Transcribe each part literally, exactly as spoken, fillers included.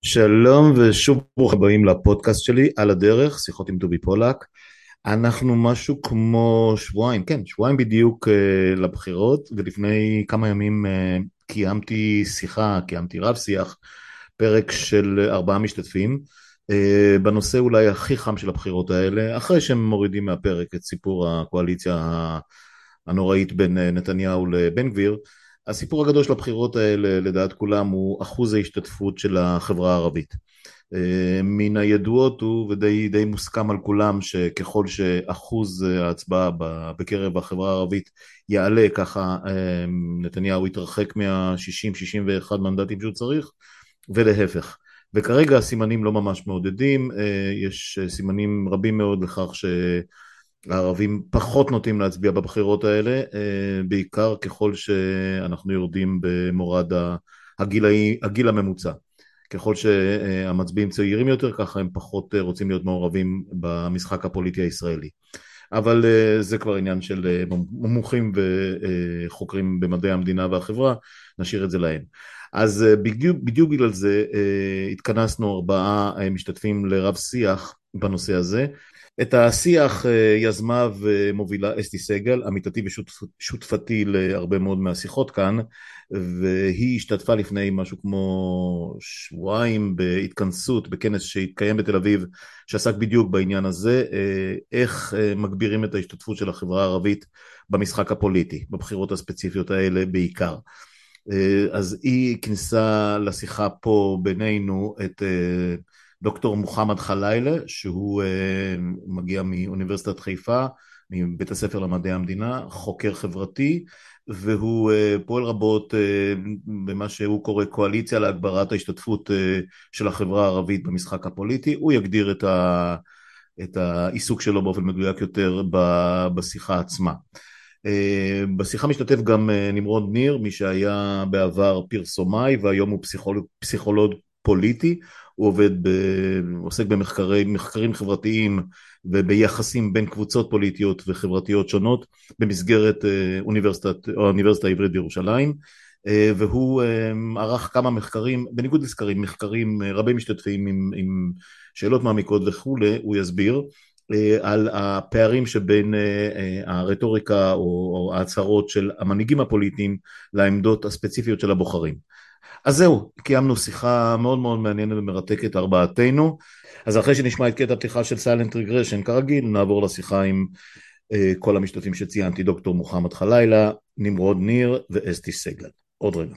שלום ושוב ברוכים הבאים לפודקאסט שלי על הדרך, שיחות עם דובי פולק. אנחנו משהו כמו שבועיים, כן, שבועיים בדיוק אה, לבחירות, ולפני כמה ימים אה, קיימתי שיחה, קיימתי רב שיח, פרק של ארבעה משתתפים, אה, בנושא אולי הכי חם של הבחירות האלה, אחרי שהם מורידים מהפרק את סיפור הקואליציה הנוראית בין אה, נתניהו לבן גביר. הסיפור הגדול של הבחירות האלה לדעת כולם הוא אחוז ההשתתפות של החברה הערבית. אה, מן הידועות הוא ודי די מוסכם על כולם שככל שאחוז ההצבעה בקרב החברה הערבית יעלה, ככה אה, נתניהו יתרחק מה-שישים שישים ואחד מנדטים שהוא צריך, ולהפך. וכרגע הסימנים לא ממש מעודדים, אה, יש סימנים רבים מאוד לכך ש... הערבים פחות נוטים להצביע בבחירות האלה, אה, בעיקר ככל שאנחנו יורדים במורד הגילאי, הגיל הממוצע. ככל שהמצביעים צעירים יותר, ככה הם פחות רוצים להיות מעורבים במשחק הפוליטי הישראלי. אבל אה, זה כבר עניין של אה, מומחים וחוקרים במדעי המדינה והחברה, נשאיר את זה להם. אז אה, בדיוק, בדיוק בגלל זה אה, התכנסנו ארבעה אה, משתתפים לרב שיח בנושא הזה. את השיח אה, יזמה ומובילה אסתי סגל, עמיתתי ושותפתי להרבה מאוד מהשיחות כאן, והיא השתתפה לפני משהו כמו שבועיים בהתכנסות, בכנס שהתקיים בתל אביב, שעסק בדיוק בעניין הזה, אה, איך אה, מגבירים את ההשתתפות של החברה הערבית במשחק הפוליטי, בבחירות הספציפיות האלה בעיקר. אה, אז היא כניסה לשיחה פה בינינו את אה, דוקטור מוחמד חלילה, שהוא אה, מגיע מאוניברסיטת חיפה, מבית הספר למדעי המדינה, חוקר חברתי, והוא אה, פועל רבות אה, במה שהוא קורא קואליציה להגברת ההשתתפות אה, של החברה הערבית במשחק הפוליטי. הוא יגדיר את, ה, את העיסוק שלו באופן מדויק יותר ב, בשיחה עצמה. אה, בשיחה משתתף גם אה, נמרוד ניר, מי שהיה בעבר פרסומאי והיום הוא פסיכולוג, פסיכולוג פוליטי. הוא עובד, ב, עוסק במחקרים מחקרים חברתיים וביחסים בין קבוצות פוליטיות וחברתיות שונות במסגרת אה, אוניברסיטת, או האוניברסיטה העברית בירושלים, אה, והוא אה, ערך כמה מחקרים, בניגוד לסקרים, מחקרים אה, רבי משתתפים עם, עם שאלות מעמיקות וכולי, הוא יסביר על הפערים שבין הרטוריקה או ההצהרות של המנהיגים הפוליטיים לעמדות הספציפיות של הבוחרים. אז זהו, קיימנו שיחה מאוד מאוד מעניינת ומרתקת ארבעתנו. אז אחרי שנשמע את קטע הפתיחה של Silent Regression כרגיל, נעבור לשיחה עם כל המשתתפים שציינתי, דוקטור מוחמד חלילה, נמרוד ניר ואסתי סגל. עוד רגע.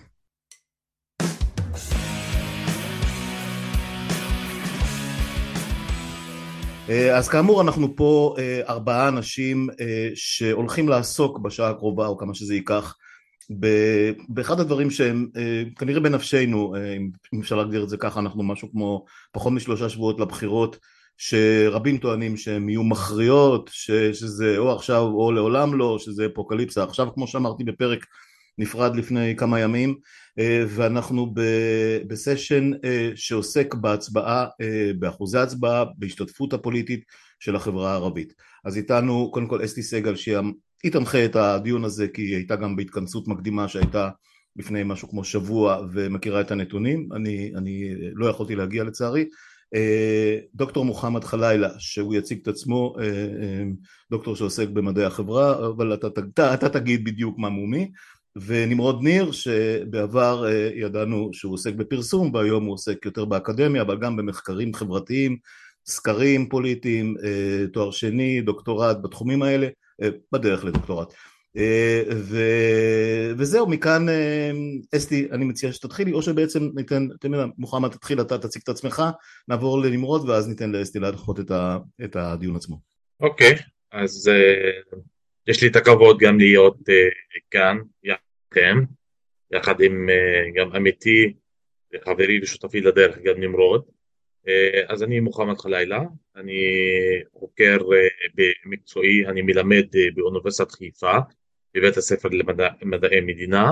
אז כאמור אנחנו פה ארבעה אנשים שהולכים לעסוק בשעה הקרובה או כמה שזה ייקח באחד הדברים שהם כנראה בנפשנו, אם אפשר להגדיר את זה ככה. אנחנו משהו כמו פחות משלושה שבועות לבחירות, שרבים טוענים שהם יהיו מכריעות, שזה או עכשיו או לעולם לא, שזה אפוקליפסה עכשיו, כמו שאמרתי בפרק נפרד לפני כמה ימים, ואנחנו בסשן שעוסק בהצבעה, באחוזי הצבעה, בהשתתפות הפוליטית של החברה הערבית. אז איתנו קודם כל אסתי סגל, שהיא תנחה את הדיון הזה, כי היא הייתה גם בהתכנסות מקדימה שהייתה לפני משהו כמו שבוע ומכירה את הנתונים. אני, אני לא יכולתי להגיע לצערי. דוקטור מוחמד חלילה, שהוא יציג את עצמו, דוקטור שעוסק במדעי החברה, אבל אתה, אתה, אתה תגיד בדיוק מה מומי. ונמרוד ניר, שבעבר ידענו שהוא עוסק בפרסום, והיום הוא עוסק יותר באקדמיה, אבל גם במחקרים חברתיים, סקרים פוליטיים, תואר שני, דוקטורט בתחומים האלה, בדרך לדוקטורט. ו... וזהו, מכאן אסתי, אני מציע שתתחילי, או שבעצם ניתן, תמיד מוחמד תתחיל, אתה תציג את עצמך, נעבור לנמרוד, ואז ניתן לאסתי להדחות את, ה... את הדיון עצמו. אוקיי, אז uh, יש לי את הכבוד גם להיות uh, כאן יחד, יחד עם uh, גם עמיתי וחברי ושותפי לדרך, גם נמרוד. Uh, אז אני מוחמד חלילה, אני חוקר uh, במקצועי, אני מלמד uh, באוניברסיטת חיפה, בבית הספר למדעי מדינה,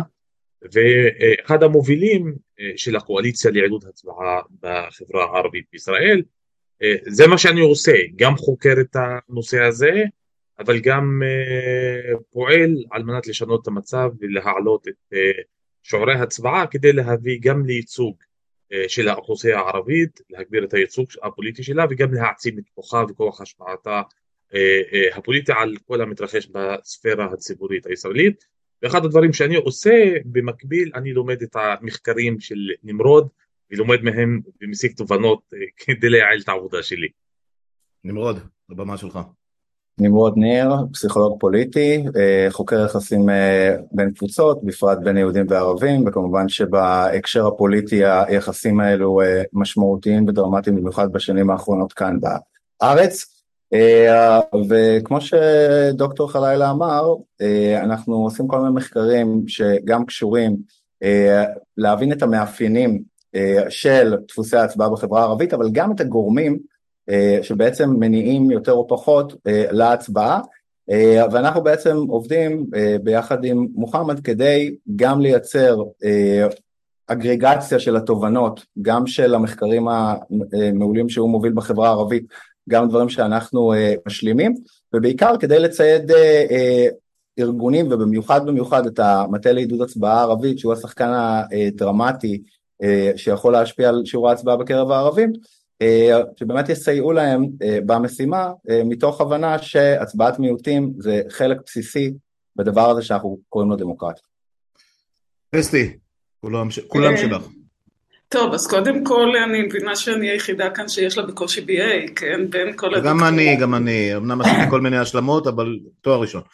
ואחד המובילים uh, של הקואליציה לעידוד הצבעה בחברה הערבית בישראל. זה מה שאני עושה, גם חוקר את הנושא הזה, אבל גם uh, פועל על מנת לשנות את המצב ולהעלות את uh, שיעורי הצבעה, כדי להביא גם לייצוג של האוכלוסייה הערבית, להגביר את הייצוג הפוליטי שלה וגם להעצים את כוחה וכוח השפעתה הפוליטי על כל המתרחש בספירה הציבורית הישראלית. ואחד הדברים שאני עושה במקביל, אני לומד את המחקרים של נמרוד ולומד מהם ומסיק תובנות כדי לייעל את העבודה שלי. נמרוד, הבמה שלך. נמרוד ניר, פסיכולוג פוליטי, חוקר יחסים בין קבוצות, בפרט בין יהודים וערבים, וכמובן שבהקשר הפוליטי היחסים האלו משמעותיים ודרמטיים במיוחד בשנים האחרונות כאן בארץ. וכמו שדוקטור חלילה אמר, אנחנו עושים כל מיני מחקרים שגם קשורים להבין את המאפיינים של דפוסי ההצבעה בחברה הערבית, אבל גם את הגורמים שבעצם מניעים יותר או פחות להצבעה, ואנחנו בעצם עובדים ביחד עם מוחמד כדי גם לייצר אגרגציה של התובנות, גם של המחקרים המעולים שהוא מוביל בחברה הערבית, גם דברים שאנחנו משלימים, ובעיקר כדי לצייד ארגונים, ובמיוחד במיוחד את המטה לעידוד הצבעה הערבית, שהוא השחקן הדרמטי שיכול להשפיע על שיעור ההצבעה בקרב הערבים, שבאמת יסייעו להם במשימה, מתוך הבנה שהצבעת מיעוטים זה חלק בסיסי בדבר הזה שאנחנו קוראים לו דמוקרטיה. אסתי, כולם שלך. טוב, אז קודם כל אני מבינה שאני היחידה כאן שיש לה בקושי בי איי, כן? בין כל הדוקטור. גם אני, גם אני, אמנם עשיתי כל מיני השלמות, אבל תואר ראשון.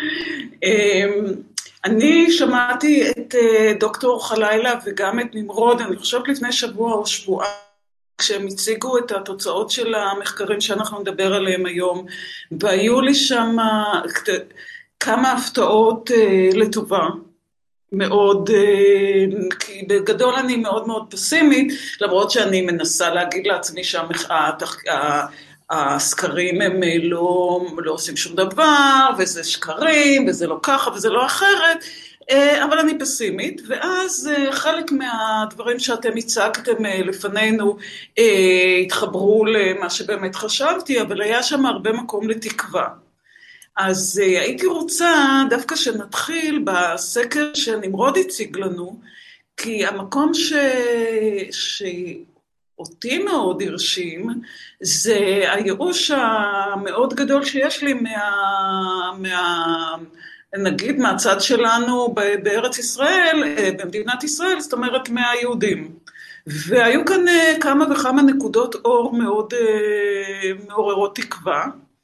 אני שמעתי את דוקטור חלילה וגם את נמרוד, אני חושבת לפני שבוע או שבועיים, כשהם הציגו את התוצאות של המחקרים שאנחנו נדבר עליהם היום, והיו לי שם כמה הפתעות לטובה, מאוד, כי בגדול אני מאוד מאוד פסימית, למרות שאני מנסה להגיד לעצמי שהסקרים הם לא, לא עושים שום דבר, וזה שקרים, וזה לא ככה, וזה לא אחרת, אבל אני פסימית, ואז חלק מהדברים שאתם הצגתם לפנינו התחברו למה שבאמת חשבתי, אבל היה שם הרבה מקום לתקווה. אז הייתי רוצה דווקא שנתחיל בסקר שנמרוד הציג לנו, כי המקום ש... שאותי מאוד הרשים, זה הייאוש המאוד גדול שיש לי מה... מה... נגיד מהצד שלנו בארץ ישראל, במדינת ישראל, זאת אומרת מהיהודים. והיו כאן כמה וכמה נקודות אור מאוד מעוררות תקווה,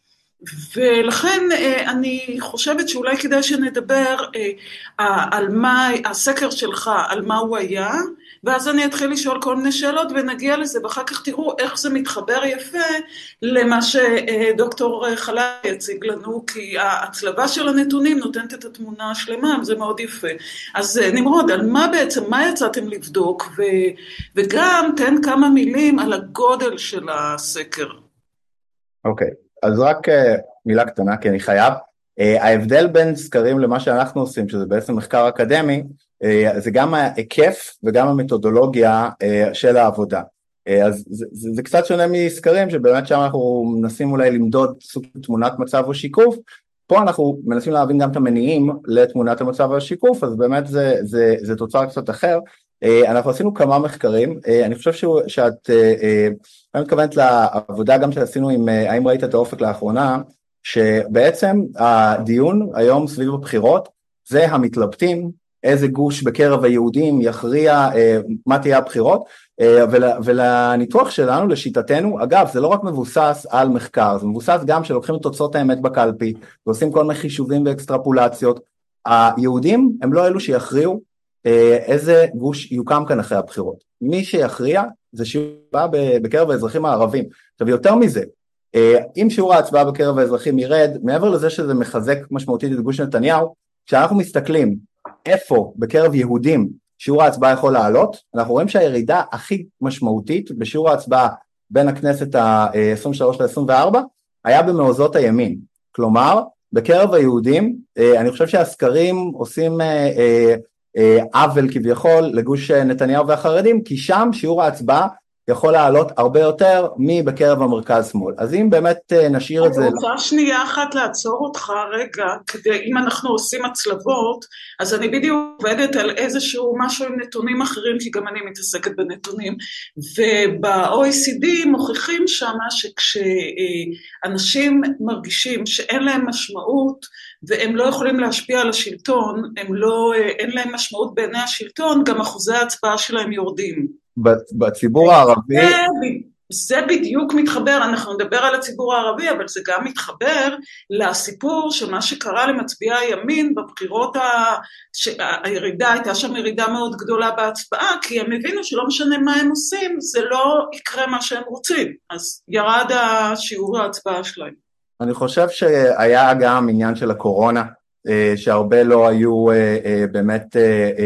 ולכן אני חושבת שאולי כדאי שנדבר על מה, הסקר שלך, על מה הוא היה, ואז אני אתחיל לשאול כל מיני שאלות ונגיע לזה, ואחר כך תראו איך זה מתחבר יפה למה שדוקטור חלילה יציג לנו, כי ההצלבה של הנתונים נותנת את התמונה השלמה, וזה מאוד יפה. אז נמרוד, על מה בעצם, מה יצאתם לבדוק, ו, וגם תן כמה מילים על הגודל של הסקר. אוקיי, okay. אז רק מילה קטנה, כי אני חייב. ההבדל בין סקרים למה שאנחנו עושים, שזה בעצם מחקר אקדמי, זה גם ההיקף וגם המתודולוגיה של העבודה. אז זה, זה, זה קצת שונה מסקרים, שבאמת שם אנחנו מנסים אולי למדוד סוג תמונת מצב או שיקוף, פה אנחנו מנסים להבין גם את המניעים לתמונת המצב או שיקוף, אז באמת זה, זה, זה תוצר קצת אחר. אנחנו עשינו כמה מחקרים, אני חושב שאת, אני מתכוונת לעבודה גם שעשינו עם, האם ראית את האופק לאחרונה, שבעצם הדיון היום סביב הבחירות, זה המתלבטים, איזה גוש בקרב היהודים יכריע מה תהיה הבחירות, ולניתוח שלנו, לשיטתנו, אגב, זה לא רק מבוסס על מחקר, זה מבוסס גם שלוקחים את תוצאות האמת בקלפי, ועושים כל מיני חישובים ואקסטרפולציות. היהודים הם לא אלו שיכריעו איזה גוש יוקם כאן אחרי הבחירות. מי שיכריע זה שיעור בקרב האזרחים הערבים. עכשיו, יותר מזה, אם שיעור ההצבעה בקרב האזרחים ירד, מעבר לזה שזה מחזק משמעותית את גוש נתניהו, כשאנחנו מסתכלים איפה בקרב יהודים שיעור ההצבעה יכול לעלות, אנחנו רואים שהירידה הכי משמעותית בשיעור ההצבעה בין הכנסת ה-עשרים ושלוש ל-עשרים וארבע, היה במעוזות הימין. כלומר, בקרב היהודים, אני חושב שהסקרים עושים עוול כביכול לגוש נתניהו והחרדים, כי שם שיעור ההצבעה יכול לעלות הרבה יותר מבקרב המרכז שמאל. אז אם באמת נשאיר את זה... אני רוצה שנייה אחת לעצור אותך רגע, כדי אם אנחנו עושים הצלבות, אז אני בדיוק עובדת על איזשהו משהו עם נתונים אחרים, כי גם אני מתעסקת בנתונים, וב-או אי סי די מוכיחים שמה שכשאנשים מרגישים שאין להם משמעות, והם לא יכולים להשפיע על השלטון, הם לא, אין להם משמעות בעיני השלטון, גם אחוזי ההצבעה שלהם יורדים. בציבור הערבי... זה בדיוק מתחבר, אנחנו נדבר על הציבור הערבי, אבל זה גם מתחבר לסיפור של מה שקרה למצביעי הימין בבחירות, ה... הירידה, הייתה שם ירידה מאוד גדולה בהצבעה, כי הם הבינו שלא משנה מה הם עושים, זה לא יקרה מה שהם רוצים, אז ירד השיעור ההצבעה שלהם. אני חושב שהיה גם עניין של הקורונה, שהרבה לא היו באמת,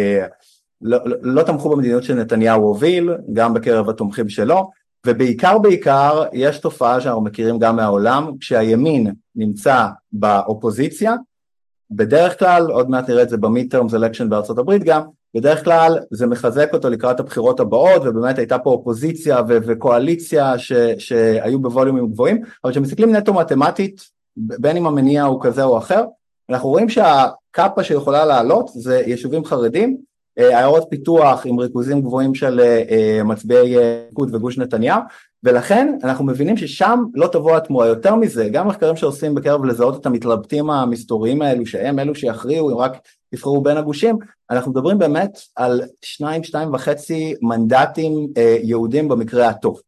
לא, לא תמכו במדיניות שנתניהו הוביל, גם בקרב התומכים שלו, ובעיקר בעיקר יש תופעה שאנחנו מכירים גם מהעולם, כשהימין נמצא באופוזיציה, בדרך כלל, עוד מעט נראה את זה במיד-טרמס אלקשן בארצות הברית גם, בדרך כלל זה מחזק אותו לקראת הבחירות הבאות, ובאמת הייתה פה אופוזיציה ו- וקואליציה ש- שהיו בווליומים גבוהים, אבל כשמסתכלים נטו מתמטית, בין אם המניע הוא כזה או אחר, אנחנו רואים שהקאפה שיכולה לעלות זה יישובים חרדים, עיירות פיתוח עם ריכוזים גבוהים של מצביעי ליכוד וגוש נתניהו, ולכן אנחנו מבינים ששם לא תבוא התמורה. יותר מזה, גם מחקרים שעושים בקרב לזהות את המתלבטים המסתוריים האלו, שהם אלו שיכריעו, אם רק יבחרו בין הגושים, אנחנו מדברים באמת על שניים, שתיים וחצי מנדטים יהודים במקרה הטוב.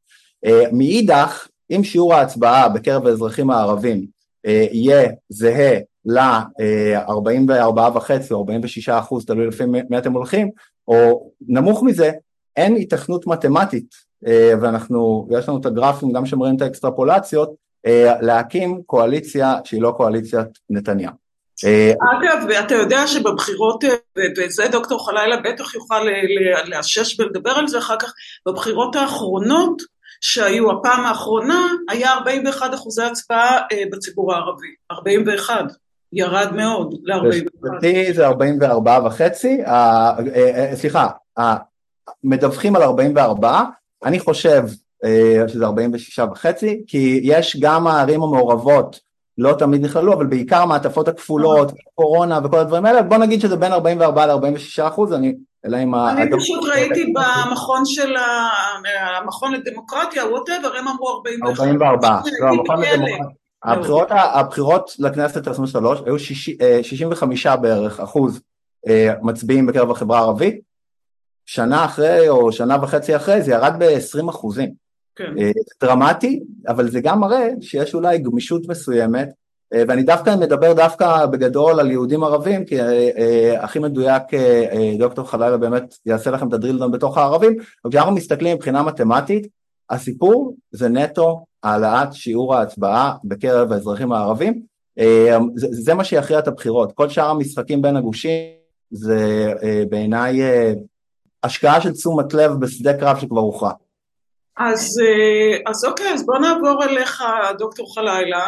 מאידך, אם שיעור ההצבעה בקרב האזרחים הערבים יהיה זהה ל-ארבעים וארבע וחצי או ארבעים ושישה אחוז, תלוי לפי מי אתם הולכים, או נמוך מזה, אין התכנות מתמטית, ואנחנו, יש לנו את הגרפים גם שמראים את האקסטרפולציות, להקים קואליציה שהיא לא קואליציית נתניהו. אגב, ואתה יודע שבבחירות, וזה דוקטור חלילה בטח יוכל לאשש ולדבר על זה אחר כך, בבחירות האחרונות שהיו הפעם האחרונה, היה ארבעים ואחד אחוזי הצבעה בציבור הערבי, ארבעים ואחד. ירד מאוד ל-ארבעים ואחד. זה ארבעים וארבע וחצי, סליחה, מדווחים על ארבעים וארבע, אני חושב שזה ארבעים ושש וחצי, כי יש גם הערים המעורבות, לא תמיד נכללו, אבל בעיקר מעטפות הכפולות, קורונה וכל הדברים האלה, בוא נגיד שזה בין ארבעים וארבע ל-ארבעים ושש אחוז, אני... אני פשוט ראיתי במכון של המכון לדמוקרטיה, whatever, הם אמרו ארבעים ואחד. ארבעים וארבע, לא, המכון לדמוקרטיה. הבחירות, הבחירות לכנסת עשרים ושלוש היו שישים וחמישה בערך אחוז מצביעים בקרב החברה הערבית, שנה אחרי או שנה וחצי אחרי זה ירד ב-עשרים אחוזים. כן. דרמטי, אבל זה גם מראה שיש אולי גמישות מסוימת, ואני דווקא מדבר דווקא בגדול על יהודים ערבים, כי הכי מדויק דוקטור חלילה באמת יעשה לכם את הדרילדון בתוך הערבים, אבל כשאנחנו מסתכלים מבחינה מתמטית, הסיפור זה נטו העלאת שיעור ההצבעה בקרב האזרחים הערבים, זה, זה מה שיכריע את הבחירות. כל שאר המשחקים בין הגושים זה בעיניי השקעה של תשומת לב בשדה קרב שכבר הוכרע. אז, אז אוקיי, אז בוא נעבור אליך דוקטור חלילה,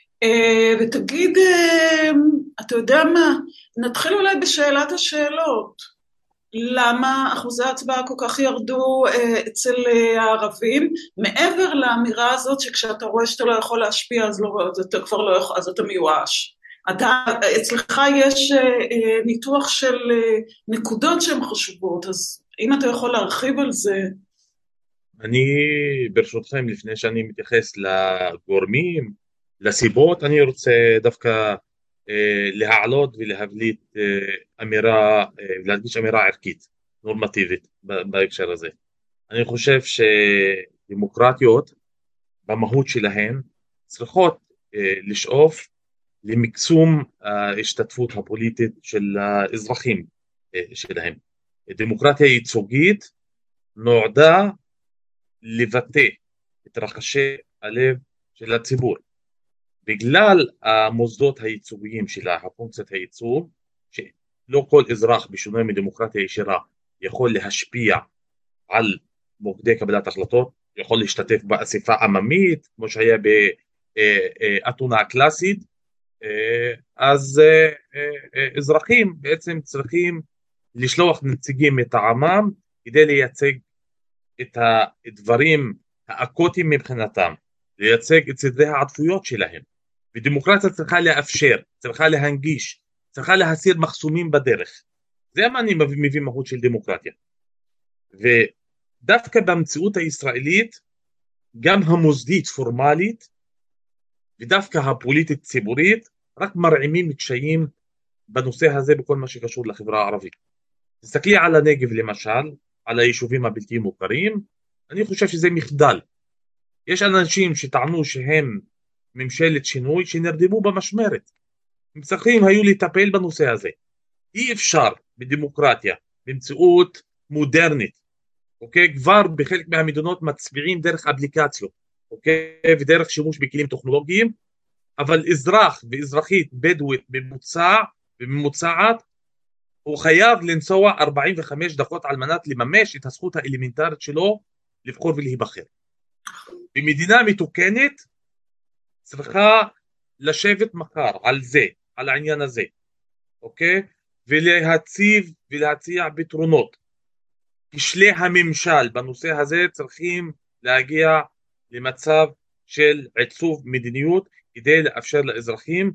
ותגיד, אתה יודע מה, נתחיל אולי בשאלת השאלות. למה אחוזי ההצבעה כל כך ירדו אצל הערבים, מעבר לאמירה הזאת שכשאתה רואה שאתה לא יכול להשפיע, אז, לא, אז אתה כבר לא יכול, אז אתה מיואש. אתה, אצלך יש ניתוח של נקודות שהן חשובות, אז אם אתה יכול להרחיב על זה. אני ברשותכם, לפני שאני מתייחס לגורמים, לסיבות, אני רוצה דווקא להעלות ולהבליט אמירה, להדגיש אמירה ערכית, נורמטיבית בהקשר הזה. אני חושב שדמוקרטיות במהות שלהן צריכות לשאוף למקסום ההשתתפות הפוליטית של האזרחים שלהם. דמוקרטיה ייצוגית נועדה לבטא את רחשי הלב של הציבור. בגלל המוסדות הייצוגיים שלה, הפונקציית הייצוג, שלא כל אזרח בשונה מדמוקרטיה ישירה יכול להשפיע על מוקדי קבלת החלטות, יכול להשתתף באספה עממית, כמו שהיה באתונה הקלאסית, אז אזרחים בעצם צריכים לשלוח נציגים מטעמם כדי לייצג את הדברים האקוטיים מבחינתם, לייצג את סדרי העדיפויות שלהם. ודמוקרטיה צריכה לאפשר, צריכה להנגיש, צריכה להסיר מחסומים בדרך. זה מה אני מביא מהות של דמוקרטיה. ודווקא במציאות הישראלית, גם המוסדית פורמלית, ודווקא הפוליטית ציבורית, רק מרעימים קשיים בנושא הזה בכל מה שקשור לחברה הערבית. תסתכלי על הנגב למשל, על היישובים הבלתי מוכרים, אני חושב שזה מחדל. יש אנשים שטענו שהם ממשלת שינוי שנרדמו במשמרת. הם צריכים היו לטפל בנושא הזה. אי אפשר בדמוקרטיה, במציאות מודרנית, אוקיי? כבר בחלק מהמדינות מצביעים דרך אפליקציות, אוקיי? ודרך שימוש בכלים טכנולוגיים, אבל אזרח ואזרחית בדואית ממוצע וממוצעת, הוא חייב לנסוע ארבעים וחמש דקות על מנת לממש את הזכות האלמנטרית שלו לבחור ולהיבחר. במדינה מתוקנת צריכה לשבת מחר על זה, על העניין הזה, אוקיי? ולהציב ולהציע פתרונות. כשלי הממשל בנושא הזה צריכים להגיע למצב של עיצוב מדיניות כדי לאפשר לאזרחים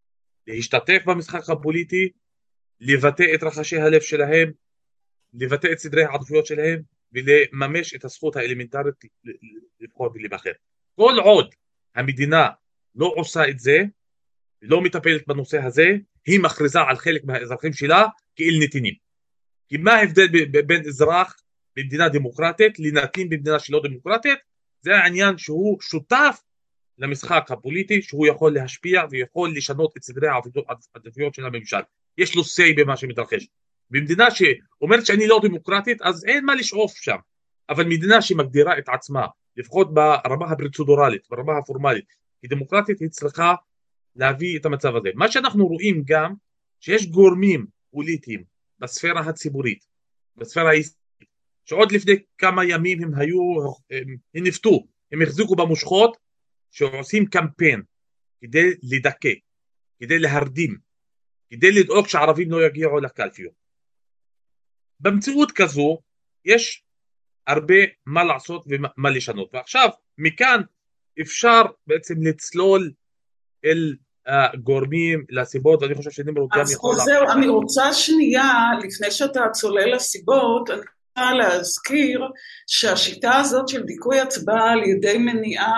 להשתתף במשחק הפוליטי, לבטא את רחשי הלב שלהם, לבטא את סדרי העדיפויות שלהם, ולממש את הזכות האלמנטרית לבחור ולהיבחר. כל עוד המדינה לא עושה את זה, לא מטפלת בנושא הזה, היא מכריזה על חלק מהאזרחים שלה כאל נתינים. כי מה ההבדל בין אזרח במדינה דמוקרטית לנתין במדינה שלא דמוקרטית? זה העניין שהוא שותף למשחק הפוליטי, שהוא יכול להשפיע ויכול לשנות את סדרי העדיפויות של הממשל. יש לו say במה שמתרחש. במדינה שאומרת שאני לא דמוקרטית, אז אין מה לשאוף שם. אבל מדינה שמגדירה את עצמה, לפחות ברמה הפרוצדורלית, ברמה הפורמלית, היא דמוקרטית, היא צריכה להביא את המצב הזה. מה שאנחנו רואים גם, שיש גורמים פוליטיים בספירה הציבורית, בספירה הישראלית, שעוד לפני כמה ימים הם היו, הם, הם נפתו, הם החזיקו במושכות, שעושים קמפיין כדי לדכא, כדי להרדים, כדי לדאוג שהערבים לא יגיעו לקלפיות. במציאות כזו יש הרבה מה לעשות ומה לשנות. ועכשיו מכאן אפשר בעצם לצלול אל הגורמים לסיבות, ואני חושב שנמרוד גם יכול... אז זהו, אני רוצה שנייה, לפני שאתה צולל לסיבות, אני רוצה להזכיר שהשיטה הזאת של דיכוי הצבעה על ידי מניעה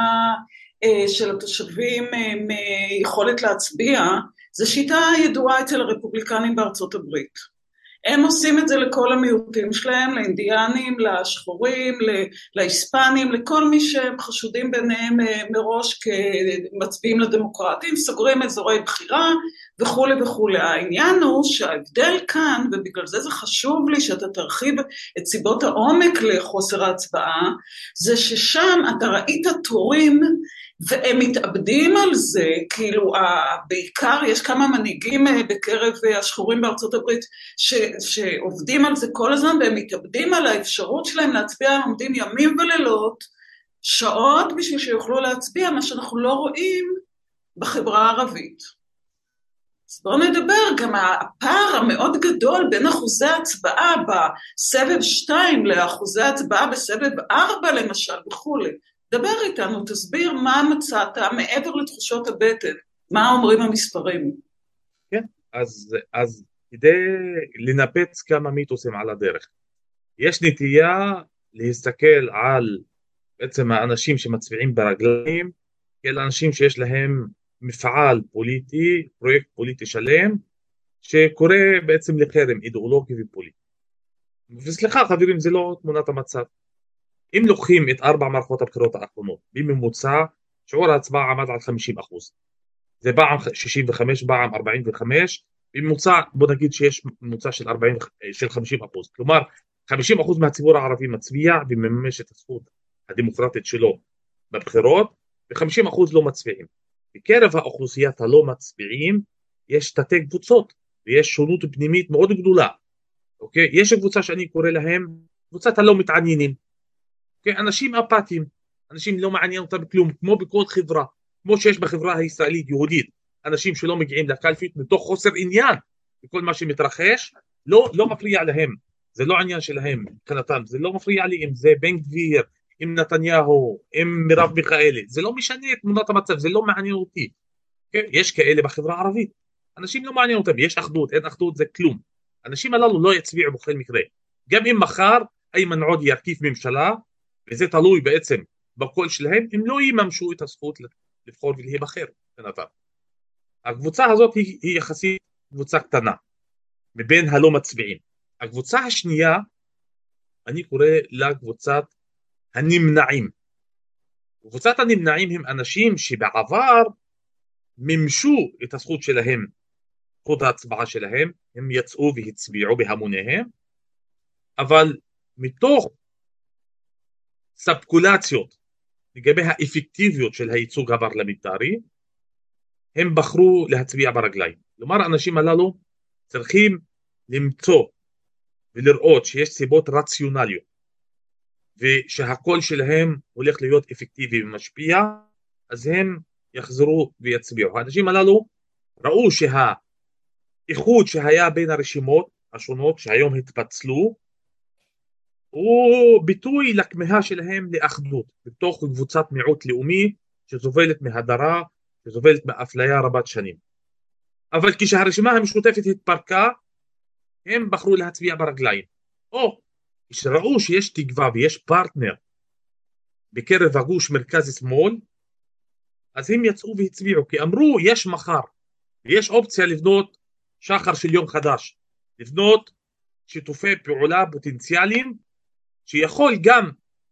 של התושבים מיכולת להצביע, זו שיטה ידועה אצל הרפובליקנים בארצות הברית. הם עושים את זה לכל המיעוטים שלהם, לאינדיאנים, לשחורים, להיספנים, לכל מי שהם חשודים ביניהם מראש כמצביעים לדמוקרטים, סוגרים אזורי בחירה וכו' וכו'. העניין הוא שההבדל כאן, ובגלל זה זה חשוב לי שאתה תרחיב את סיבות העומק לחוסר ההצבעה, זה ששם אתה ראית תורים, והם מתאבדים על זה, כאילו בעיקר יש כמה מנהיגים בקרב השחורים בארצות הברית ש, שעובדים על זה כל הזמן, והם מתאבדים על האפשרות שלהם להצביע, הם עומדים ימים ולילות, שעות בשביל שיוכלו להצביע, מה שאנחנו לא רואים בחברה הערבית. אז בואו נדבר גם הפער המאוד גדול בין אחוזי הצבעה בסבב שתיים לאחוזי הצבעה בסבב ארבע למשל וכו'. דבר איתנו, תסביר מה מצאת מעבר לתחושות הבטן, מה אומרים המספרים. כן, אז, אז כדי לנפץ כמה מיתוסים על הדרך. יש נטייה להסתכל על בעצם האנשים שמצביעים ברגליים, כאל אנשים שיש להם מפעל פוליטי, פרויקט פוליטי שלם, שקורא בעצם לחרם אידיאולוגי ופוליטי. וסליחה חברים, זה לא תמונת המצב. אם לוקחים את ארבע מערכות הבחירות האחרונות, בממוצע, שיעור ההצבעה עמד על חמישים אחוז. זה פעם שישים וחמש, פעם ארבעים וחמש, בממוצע, בוא נגיד שיש ממוצע של, ארבעים, של חמישים אחוז. כלומר, חמישים אחוז מהציבור הערבי מצביע ומממש את הזכות הדמוקרטית שלו בבחירות, ו-חמישים אחוז לא מצביעים. בקרב האוכלוסיית הלא מצביעים, יש תתי קבוצות, ויש שונות פנימית מאוד גדולה. אוקיי? יש קבוצה שאני קורא להם, קבוצת הלא מתעניינים. אוקיי? אנשים אפתיים, אנשים לא מעניין אותם כלום, כמו בכל חברה, כמו שיש בחברה הישראלית יהודית, אנשים שלא מגיעים לקלפית מתוך חוסר עניין, בכל מה שמתרחש, לא, לא מפריע להם זה לא עניין שלהם, מבחינתם, זה לא מפריע לי אם זה בן גביר, עם נתניהו, עם מרב מיכאלי, זה לא משנה את תמונת המצב, זה לא מעניין אותי. כן? יש כאלה בחברה הערבית, אנשים לא מעניין אותם, יש אחדות, אין אחדות, זה כלום. אנשים הללו לא יצביעו בכל מקרה. גם אם מחר איימן עודה ירכיב ממשלה, וזה תלוי בעצם בקול שלהם, הם לא יממשו את הזכות לבחור ולהיבחר. הקבוצה הזאת היא, היא יחסית קבוצה קטנה, מבין הלא מצביעים. הקבוצה השנייה, אני קורא לה קבוצת הנמנעים. קבוצת הנמנעים הם אנשים שבעבר ממשו את הזכות שלהם, זכות ההצבעה שלהם, הם יצאו והצביעו בהמוניהם, אבל מתוך ספקולציות לגבי האפקטיביות של הייצוג הפרלמנטרי, הם בחרו להצביע ברגליים. כלומר, האנשים הללו צריכים למצוא ולראות שיש סיבות רציונליות, ושהקול שלהם הולך להיות אפקטיבי ומשפיע, אז הם יחזרו ויצביעו. האנשים הללו ראו שהאיחוד שהיה בין הרשימות השונות שהיום התפצלו, הוא ביטוי לכמיהה שלהם לאחדות, בתוך קבוצת מיעוט לאומי שסובלת מהדרה, שסובלת מאפליה רבת שנים. אבל כשהרשימה המשותפת התפרקה, הם בחרו להצביע ברגליים. או כשראו שיש תקווה ויש פרטנר בקרב הגוש מרכז שמאל, אז הם יצאו והצביעו, כי אמרו יש מחר, ויש אופציה לבנות שחר של יום חדש, לבנות שיתופי פעולה פוטנציאליים, שיכול גם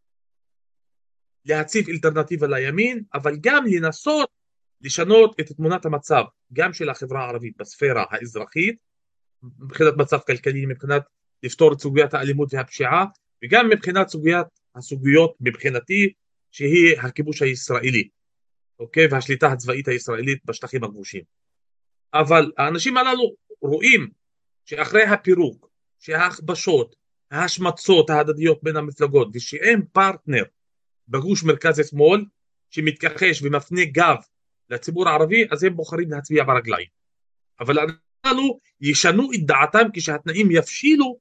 להציב אלטרנטיבה לימין, אבל גם לנסות לשנות את תמונת המצב, גם של החברה הערבית בספירה האזרחית, מבחינת מצב כלכלי, מבחינת לפתור את סוגיית האלימות והפשיעה, וגם מבחינת סוגיית הסוגיות מבחינתי, שהיא הכיבוש הישראלי, אוקיי? והשליטה הצבאית הישראלית בשטחים הכבושים. אבל האנשים הללו רואים שאחרי הפירוק, שההכבשות, ההשמצות ההדדיות בין המפלגות, ושאין פרטנר בגוש מרכז שמאל, שמתכחש ומפנה גב לציבור הערבי, אז הם בוחרים להצביע ברגליים. אבל האנשים הללו ישנו את דעתם כשהתנאים יפשילו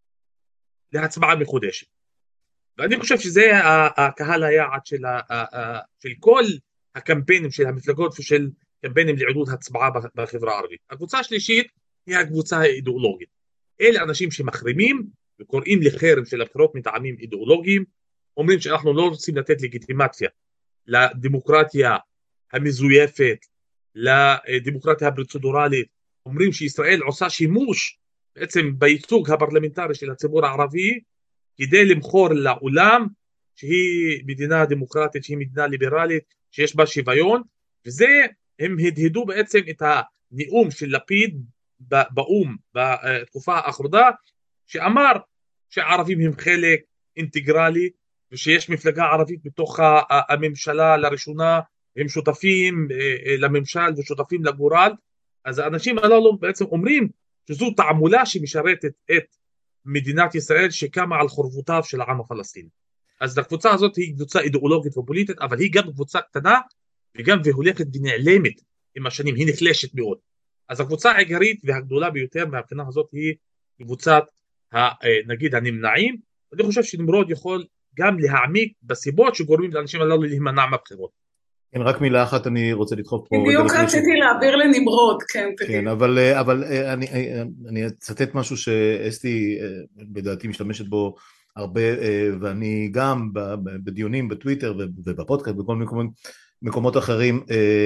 להצבעה מחודשת. ואני חושב שזה הקהל היעד של, של כל הקמפיינים של המפלגות ושל קמפיינים לעידוד הצבעה בחברה הערבית. הקבוצה השלישית היא הקבוצה האידיאולוגית. אלה אנשים שמחרימים וקוראים לחרם של הבחירות מטעמים אידיאולוגיים, אומרים שאנחנו לא רוצים לתת לגיטימציה לדמוקרטיה המזויפת, לדמוקרטיה הפרוצדורלית, אומרים שישראל עושה שימוש בעצם בייצוג הפרלמנטרי של הציבור הערבי, כדי למכור לעולם שהיא מדינה דמוקרטית, שהיא מדינה ליברלית, שיש בה שוויון, וזה הם הדהדו בעצם את הנאום של לפיד באום בתקופה האחרונה, שאמר שהערבים הם חלק אינטגרלי, ושיש מפלגה ערבית בתוך הממשלה לראשונה, הם שותפים לממשל ושותפים לגורל. אז האנשים הללו בעצם אומרים שזו תעמולה שמשרתת את מדינת ישראל שקמה על חורבותיו של העם הפלסטיני. אז הקבוצה הזאת היא קבוצה אידיאולוגית ופוליטית, אבל היא גם קבוצה קטנה, וגם והולכת ונעלמת עם השנים, היא נחלשת מאוד. אז הקבוצה העיקרית והגדולה ביותר מהבחינה הזאת היא קבוצת, נגיד, הנמנעים. אני חושב שנמרוד יכול גם להעמיק בסיבות שגורמים לאנשים הללו להימנע מהבחירות. כן, רק מילה אחת אני רוצה לדחוף פה. בדיוק רציתי להעביר לנמרוד, כן. כן, אבל, אבל אני, אני אצטט משהו שאסתי בדעתי משתמשת בו הרבה, ואני גם בדיונים בטוויטר ובפודקאסט, בכל מקומות, מקומות אחרים,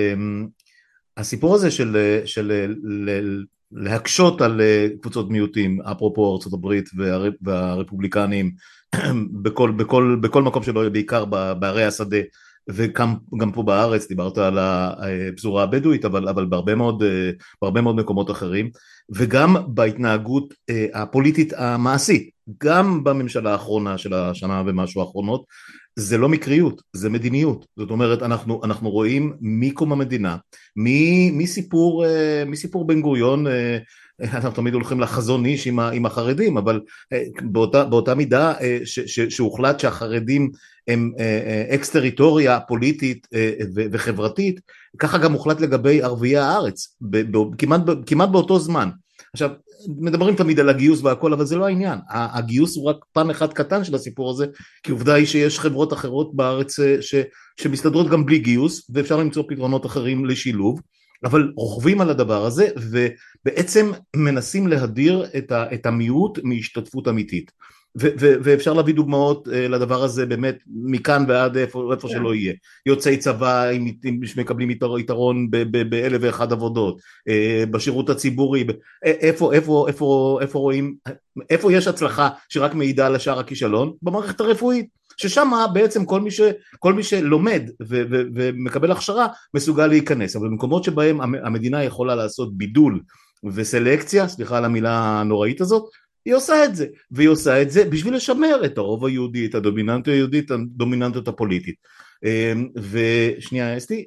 הסיפור הזה של, של להקשות על קבוצות מיעוטים, אפרופו ארצות הברית והרפובליקנים, בכל, בכל, בכל מקום שלו, בעיקר בערי השדה, וגם גם פה בארץ, דיברת על הפזורה הבדואית, אבל, אבל בהרבה מאוד, בהרבה מאוד מקומות אחרים, וגם בהתנהגות הפוליטית המעשית, גם בממשלה האחרונה של השנה ומשהו האחרונות, זה לא מקריות, זה מדיניות. זאת אומרת, אנחנו, אנחנו רואים מקום המדינה, מסיפור, מסיפור בן גוריון, אנחנו תמיד הולכים לחזון איש עם, עם החרדים, אבל באותה, באותה מידה ש, ש, שהוחלט שהחרדים הם אקס טריטוריה פוליטית וחברתית, ככה גם הוחלט לגבי ערביי הארץ, כמעט, כמעט באותו זמן. עכשיו, מדברים תמיד על הגיוס והכל, אבל זה לא העניין, הגיוס הוא רק פן אחד קטן של הסיפור הזה, כי עובדה היא שיש חברות אחרות בארץ ש, שמסתדרות גם בלי גיוס, ואפשר למצוא פתרונות אחרים לשילוב, אבל רוכבים על הדבר הזה, ובעצם מנסים להדיר את, ה, את המיעוט מהשתתפות אמיתית, ו- ו- ואפשר להביא דוגמאות לדבר הזה באמת מכאן ועד איפה, איפה שלא יהיה, יוצאי צבא עם, עם, שמקבלים יתרון באלף ואחד עבודות, בשירות הציבורי, איפה, איפה, איפה, איפה רואים, איפה יש הצלחה שרק מעידה על השאר הכישלון? במערכת הרפואית, ששם בעצם כל מי, ש, כל מי שלומד ו- ו- ומקבל הכשרה מסוגל להיכנס, אבל במקומות שבהם המדינה יכולה לעשות בידול וסלקציה, סליחה על המילה הנוראית הזאת, היא עושה את זה, והיא עושה את זה בשביל לשמר את הרוב היהודי, את הדומיננטיות היהודית, הדומיננטיות הפוליטית. ושנייה אסתי,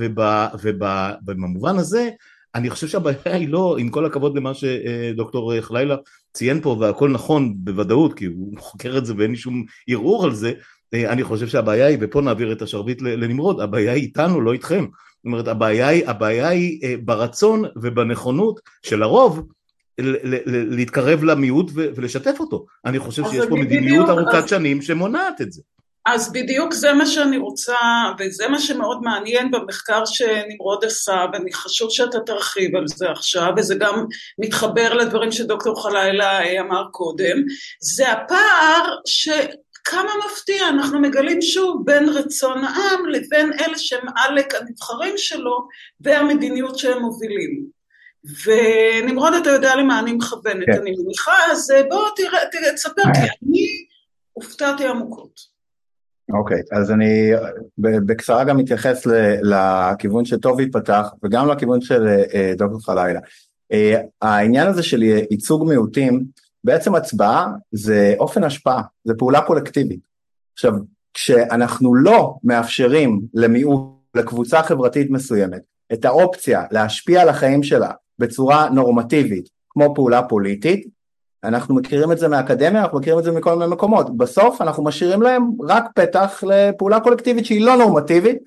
ובמובן הזה, אני חושב שהבעיה היא לא, עם כל הכבוד למה שדוקטור חלילה ציין פה, והכל נכון בוודאות, כי הוא חוקר את זה ואין לי שום ערעור על זה, אני חושב שהבעיה היא, ופה נעביר את השרביט לנמרוד, הבעיה היא איתנו, לא איתכם. זאת אומרת, הבעיה היא, הבעיה היא ברצון ובנכונות של הרוב, להתקרב למיעוט ולשתף אותו. אני חושב שיש פה מדיניות ארוכת שנים שמונעת את זה. אז בדיוק זה מה שאני רוצה, וזה מה שמאוד מעניין במחקר שנמרוד עשה, ואני חשוב שאתה תרחיב על זה עכשיו, וזה גם מתחבר לדברים שדוקטור חלילה אמר קודם, זה הפער שכמה מפתיע, אנחנו מגלים שוב בין רצון העם לבין אלה שהם עלק הנבחרים שלו, והמדיניות שהם מובילים. ונמרוד, אתה יודע למה אני מכוונת, כן. אני מניחה, אז בוא תראה, תספר, כי אני הופתעתי עמוקות. אוקיי, אז אני בקצרה גם מתייחס לכיוון שטובי פתח, וגם לכיוון של דוקטור חלילה. העניין הזה של ייצוג מיעוטים, בעצם הצבעה זה אופן השפעה, זה פעולה קולקטיבית. עכשיו, כשאנחנו לא מאפשרים למיעוט, לקבוצה חברתית מסוימת, את האופציה להשפיע על החיים שלה, בצורה נורמטיבית, כמו פעולה פוליטית, אנחנו מכירים את זה מהאקדמיה, אנחנו מכירים את זה מכל מיני מקומות, בסוף אנחנו משאירים להם רק פתח לפעולה קולקטיבית שהיא לא נורמטיבית,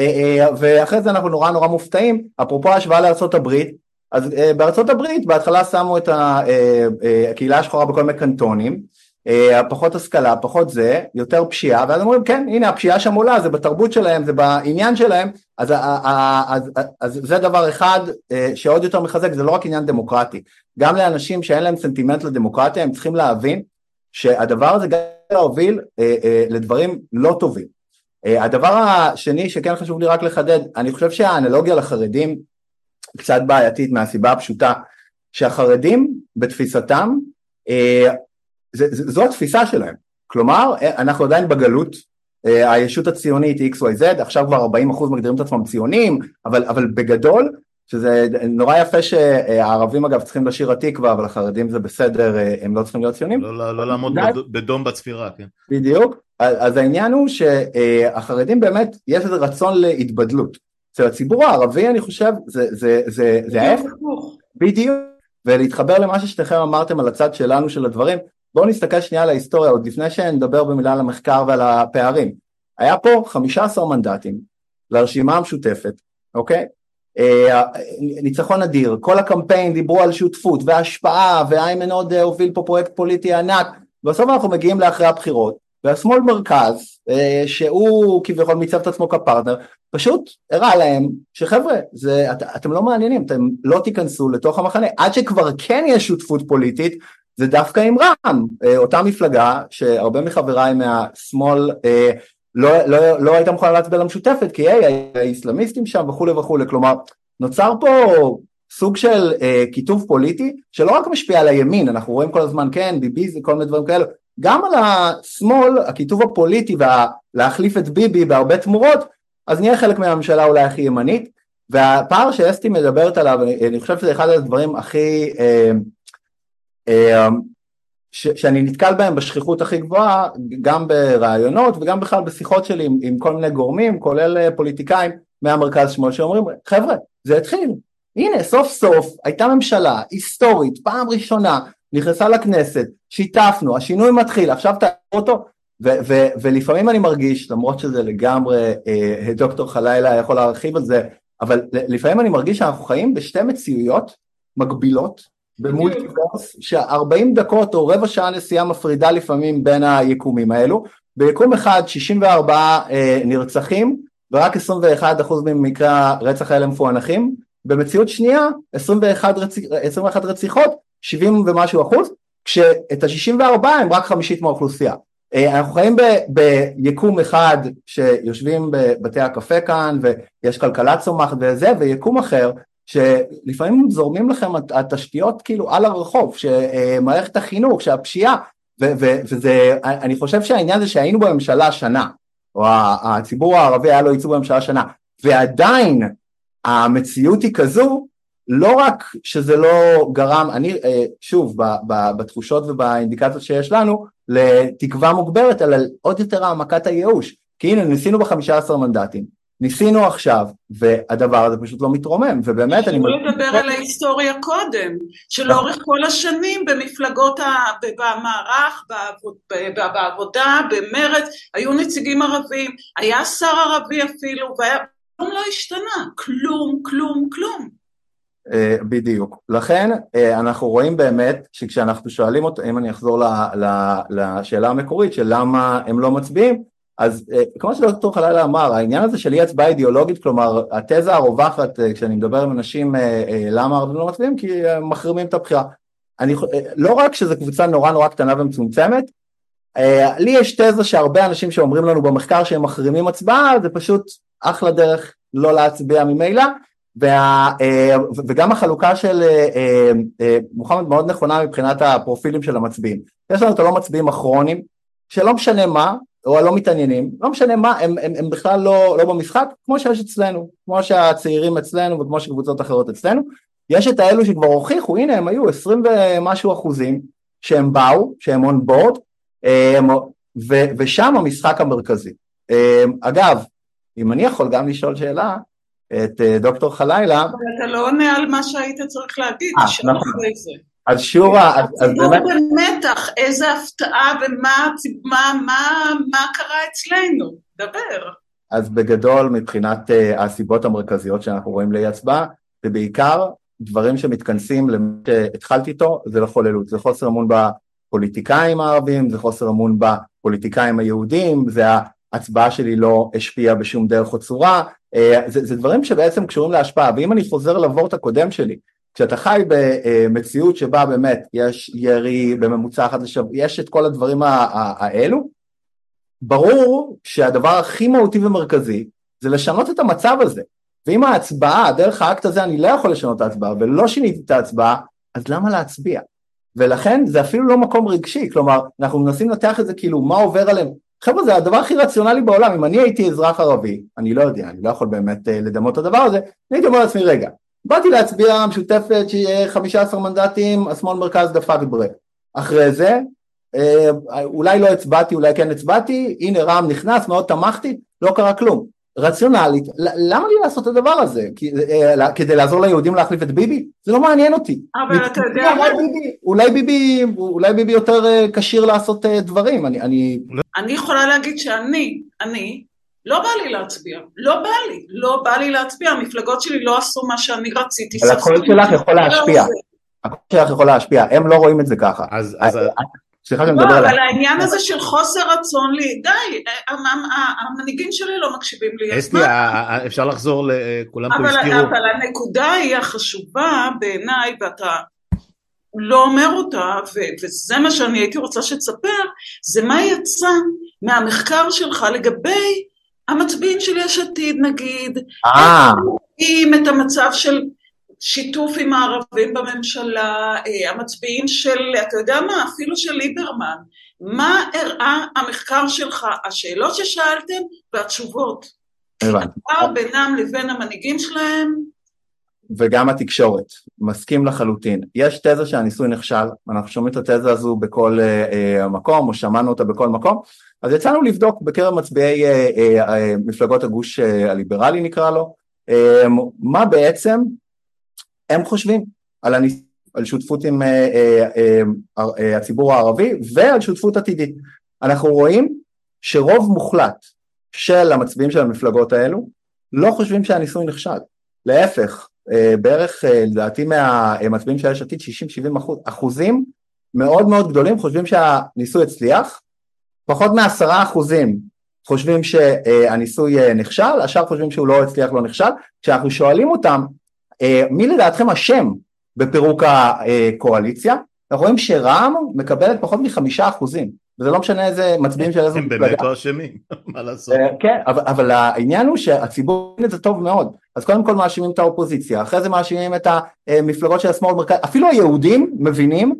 ואחרי זה אנחנו נורא נורא מופתעים, אפרופו השוואה לארצות הברית, אז בארצות הברית בהתחלה שמו את הקהילה השחורה בכל מיני קנטונים, פחות השכלה, פחות זה, יותר פשיעה, ואז אומרים, כן, הנה הפשיעה שם עולה, זה בתרבות שלהם, זה בעניין שלהם, אז, אז, אז, אז זה דבר אחד שעוד יותר מחזק, זה לא רק עניין דמוקרטי, גם לאנשים שאין להם סנטימנט לדמוקרטיה, הם צריכים להבין שהדבר הזה גם להוביל לדברים לא טובים. הדבר השני שכן חשוב לי רק לחדד, אני חושב שהאנלוגיה לחרדים קצת בעייתית מהסיבה הפשוטה, שהחרדים בתפיסתם, זו התפיסה שלהם, כלומר אנחנו עדיין בגלות, הישות הציונית היא אקס וואי זד, עכשיו כבר ארבעים אחוז מגדירים את עצמם ציונים, אבל, אבל בגדול, שזה נורא יפה שהערבים אגב צריכים לשיר התקווה, אבל החרדים זה בסדר, הם לא צריכים להיות ציונים. לא, לא, לא לעמוד בדום בצפירה, כן. בדיוק, אז העניין הוא שהחרדים באמת, יש איזה רצון להתבדלות, אצל הציבור הערבי אני חושב, זה, זה, זה, זה ההפך, בדיוק, ולהתחבר למה ששתיכם אמרתם על הצד שלנו של הדברים, בואו נסתכל שנייה על ההיסטוריה, עוד לפני שנדבר במילה על המחקר ועל הפערים. היה פה חמישה עשר מנדטים לרשימה המשותפת, אוקיי? אה, ניצחון אדיר, כל הקמפיין דיברו על שותפות והשפעה, ואיימן עוד הוביל פה פרויקט פוליטי ענק, בסוף אנחנו מגיעים לאחרי הבחירות, והשמאל מרכז, אה, שהוא כביכול מצב את עצמו כפרטנר, פשוט הראה להם שחבר'ה, זה, את, אתם לא מעניינים, אתם לא תיכנסו לתוך המחנה, עד שכבר כן יש שותפות פוליטית, זה דווקא עם רע"מ, אותה מפלגה שהרבה מחבריי מהשמאל לא, לא, לא הייתה מוכנה להצביע למשותפת, כי היי, האסלאמיסטים שם וכו' וכו', כלומר, נוצר פה סוג של כיתוב פוליטי, שלא רק משפיע על הימין, אנחנו רואים כל הזמן, כן, ביבי זה כל מיני דברים כאלה, גם על השמאל, הכיתוב הפוליטי, ולהחליף את ביבי בהרבה תמורות, אז נהיה חלק מהממשלה אולי הכי ימנית, והפער שאסתי מדברת עליו, אני חושב שזה אחד הדברים הכי... ש, שאני נתקל בהם בשכיחות הכי גבוהה, גם ברעיונות וגם בכלל בשיחות שלי עם, עם כל מיני גורמים, כולל פוליטיקאים מהמרכז שמאל, שאומרים, חבר'ה, זה התחיל, הנה, סוף סוף הייתה ממשלה היסטורית, פעם ראשונה, נכנסה לכנסת, שיתפנו, השינוי מתחיל, עכשיו תעבור אותו, ו- ו- ולפעמים אני מרגיש, למרות שזה לגמרי, אה, דוקטור חלילה יכול להרחיב על זה, אבל לפעמים אני מרגיש שאנחנו חיים בשתי מציאויות מקבילות, במולטיברס, ש-ארבעים דקות או רבע שעה נסיעה מפרידה לפעמים בין היקומים האלו, ביקום אחד שישים וארבעה אה, נרצחים, ורק עשרים ואחד אחוז ממקרי הרצח האלה מפוענחים, במציאות שנייה עשרים ואחת, רצ... עשרים ואחת רציחות, שבעים ומשהו אחוז, כשאת ה-שישים וארבע הם רק חמישית מהאוכלוסייה. אנחנו חיים ב- ביקום אחד שיושבים בבתי הקפה כאן ויש כלכלה צומחת וזה, ויקום אחר שלפעמים זורמים לכם התשתיות כאילו על הרחוב, שמערכת החינוך, שהפשיעה, ו- ו- וזה, אני חושב שהעניין זה שהיינו בממשלה שנה, או הציבור הערבי היה לו ייצוג בממשלה שנה, ועדיין המציאות היא כזו, לא רק שזה לא גרם, אני שוב בתחושות ובאינדיקציות שיש לנו, לתקווה מוגברת, אלא עוד יותר העמקת הייאוש, כי הנה ניסינו ב-חמישה עשר מנדטים, ניסינו עכשיו, והדבר הזה פשוט לא מתרומם, ובאמת אני... שלא לדבר על ההיסטוריה קודם, שלאורך כל השנים במפלגות, במערך, בעבודה, במרץ, היו נציגים ערבים, היה שר ערבי אפילו, וכלום לא השתנה, כלום, כלום, כלום. בדיוק, לכן אנחנו רואים באמת שכשאנחנו שואלים אותו, אם אני אחזור לשאלה המקורית של למה הם לא מצביעים, אז כמו שדוקטור חלילה אמר, העניין הזה של אי הצבעה אידיאולוגית, כלומר התזה הרווחת כשאני מדבר עם אנשים למה הם לא מצביעים, כי הם מחרימים את הבחירה. אני, לא רק שזו קבוצה נורא נורא קטנה ומצומצמת, לי יש תזה שהרבה אנשים שאומרים לנו במחקר שהם מחרימים הצבעה, זה פשוט אחלה דרך לא להצביע ממילא, וה, וגם החלוקה של מוחמד מאוד נכונה מבחינת הפרופילים של המצביעים. יש לנו את הלא מצביעים הכרונים, שלא משנה מה, או הלא מתעניינים, לא משנה מה, הם, הם, הם בכלל לא, לא במשחק, כמו שיש אצלנו, כמו שהצעירים אצלנו, וכמו שקבוצות אחרות אצלנו. יש את האלו שכבר הוכיחו, הנה הם היו עשרים ומשהו אחוזים, שהם באו, שהם on board, ו, ושם המשחק המרכזי. אגב, אם אני יכול גם לשאול שאלה, את דוקטור חלילה. אבל אתה לא עונה על מה שהיית צריך להגיד, תשאל אחרי זה. אז שורה, הציבור במתח, איזה הפתעה ומה מה, מה, מה קרה אצלנו, דבר. אז בגדול מבחינת הסיבות המרכזיות שאנחנו רואים לאי הצבעה, זה בעיקר דברים שמתכנסים למה שהתחלתי איתו, זה לחוללות, זה חוסר אמון בפוליטיקאים הערבים, זה חוסר אמון בפוליטיקאים היהודים, זה ההצבעה שלי לא השפיעה בשום דרך או צורה, זה, זה דברים שבעצם קשורים להשפעה, ואם אני חוזר לוורט הקודם שלי, כשאתה חי במציאות שבה באמת יש ירי בממוצע אחת לשבוע, יש את כל הדברים האלו, ברור שהדבר הכי מהותי ומרכזי זה לשנות את המצב הזה, ואם ההצבעה, דרך האקט הזה אני לא יכול לשנות את ההצבעה, ולא שיניתי את ההצבעה, אז למה להצביע? ולכן זה אפילו לא מקום רגשי, כלומר אנחנו מנסים לתח את זה כאילו מה עובר עליהם, חבר'ה זה הדבר הכי רציונלי בעולם, אם אני הייתי אזרח ערבי, אני לא יודע, אני לא יכול באמת לדמות את הדבר הזה, אני הייתי אומר לעצמי רגע, באתי להצביע משותפת שיהיה חמישה עשר מנדטים, השמאל מרכז דפק ברה. אחרי זה, אולי לא הצבעתי, אולי כן הצבעתי, הנה רם נכנס, מאוד תמכתי, לא קרה כלום. רציונלית, למה לי לעשות את הדבר הזה? כדי לעזור ליהודים להחליף את ביבי? זה לא מעניין אותי. אבל אתה יודע... אולי ביבי, אולי ביבי יותר קשיר לעשות דברים. אני אני יכולה להגיד שאני, אני, לא בא לי להצביע, לא בא לי, לא בא לי להצביע, המפלגות שלי לא עשו מה שאני רציתי. אבל הקול שלך יכול להשפיע, הקול שלך יכול להשפיע, הם לא רואים את זה ככה. אז, אז... סליחה שאני לא, מדבר עליי. אבל העניין הזה של חוסר רצון לי, די, המנהיגים שלי לא מקשיבים לי. אסתי, אפשר לחזור לכולם פה הזכירו. אבל הנקודה היא החשובה בעיניי, ואתה לא אומר אותה, וזה מה שאני הייתי רוצה שתספר, זה מה יצא מהמחקר שלך לגבי המצביעים של יש עתיד נגיד, עם את המצב של שיתוף עם הערבים בממשלה, המצביעים של, אתה יודע מה, אפילו של ליברמן, מה הראה המחקר שלך, השאלות ששאלתם והתשובות, הפער בינם לבין המנהיגים שלהם, וגם התקשורת, מסכים לחלוטין. יש תזה שהניסוי נכשל, אנחנו שומעים את התזה הזו בכל uh, מקום, או שמענו אותה בכל מקום, אז יצאנו לבדוק בקרב מצביעי uh, uh, uh, מפלגות הגוש uh, הליברלי נקרא לו, uh, מה בעצם הם חושבים על, הניס... על שותפות עם uh, uh, uh, uh, הציבור הערבי, ועל שותפות עתידית. אנחנו רואים שרוב מוחלט של המצביעים של המפלגות האלו, לא חושבים שהניסוי נכשל. להפך, בערך לדעתי מהמצביעים של יש עתיד שישים שבעים אחוזים מאוד מאוד גדולים חושבים שהניסוי הצליח, פחות מעשרה אחוזים חושבים שהניסוי נכשל, השאר חושבים שהוא לא הצליח לא נכשל. כשאנחנו שואלים אותם מי לדעתכם השם בפירוק הקואליציה, אנחנו רואים שרע"מ מקבלת פחות מחמישה אחוזים, וזה לא משנה איזה מצביעים של איזה מפלגה. הם באמת לא אשמים, מה לעשות? כן, אבל העניין הוא שהציבור מבין את זה טוב מאוד, אז קודם כל מאשימים את האופוזיציה, אחרי זה מאשימים את המפלגות של השמאל מרכז, אפילו היהודים מבינים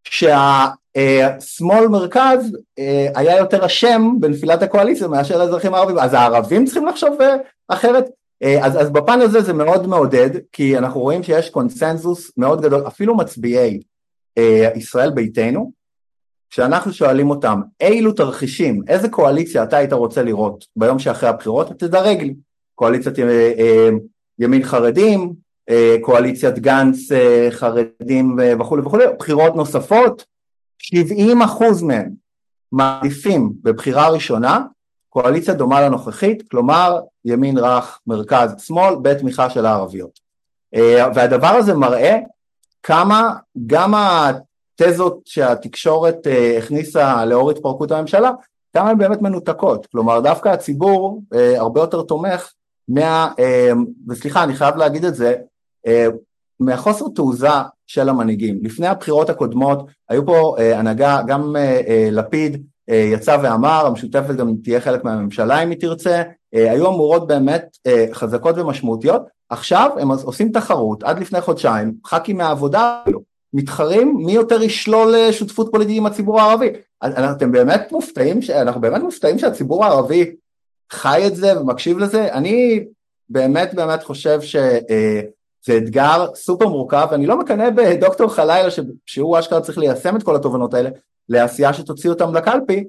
שהשמאל מרכז היה יותר אשם בנפילת הקואליציה מאשר האזרחים הערבים, אז הערבים צריכים לחשוב אחרת. אז, אז בפן הזה זה מאוד מעודד, כי אנחנו רואים שיש קונסנזוס מאוד גדול, אפילו מצביעי ישראל ביתנו, כשאנחנו שואלים אותם, אילו תרחישים, איזה קואליציה אתה היית רוצה לראות ביום שאחרי הבחירות, תדרג לי, קואליציית ימין חרדים, קואליציית גנץ חרדים וכו' וכו', בחירות נוספות, שבעים אחוז מהם מעדיפים בבחירה ראשונה, קואליציה דומה לנוכחית, כלומר ימין רך, מרכז, שמאל, בתמיכה של הערביות. והדבר הזה מראה כמה גם התזות שהתקשורת הכניסה לאור התפרקות הממשלה, כמה הן באמת מנותקות, כלומר דווקא הציבור הרבה יותר תומך, מה, וסליחה אני חייב להגיד את זה, מהחוסר תעוזה של המנהיגים. לפני הבחירות הקודמות היו פה הנהגה, גם לפיד יצא ואמר, המשותפת גם תהיה חלק מהממשלה אם היא תרצה, היו אמורות באמת חזקות ומשמעותיות, עכשיו הם עושים תחרות, עד לפני חודשיים, ח"כים מהעבודה מתחרים מי יותר ישלול שותפות פוליטית עם הציבור הערבי. אתם באמת מופתעים, אנחנו באמת מופתעים שהציבור הערבי חי את זה ומקשיב לזה. אני באמת באמת חושב שזה אתגר סופר מורכב, ואני לא מקנא בדוקטור חלילה שהוא אשכרה צריך ליישם את כל התובנות האלה, לעשייה שתוציא אותם לקלפי.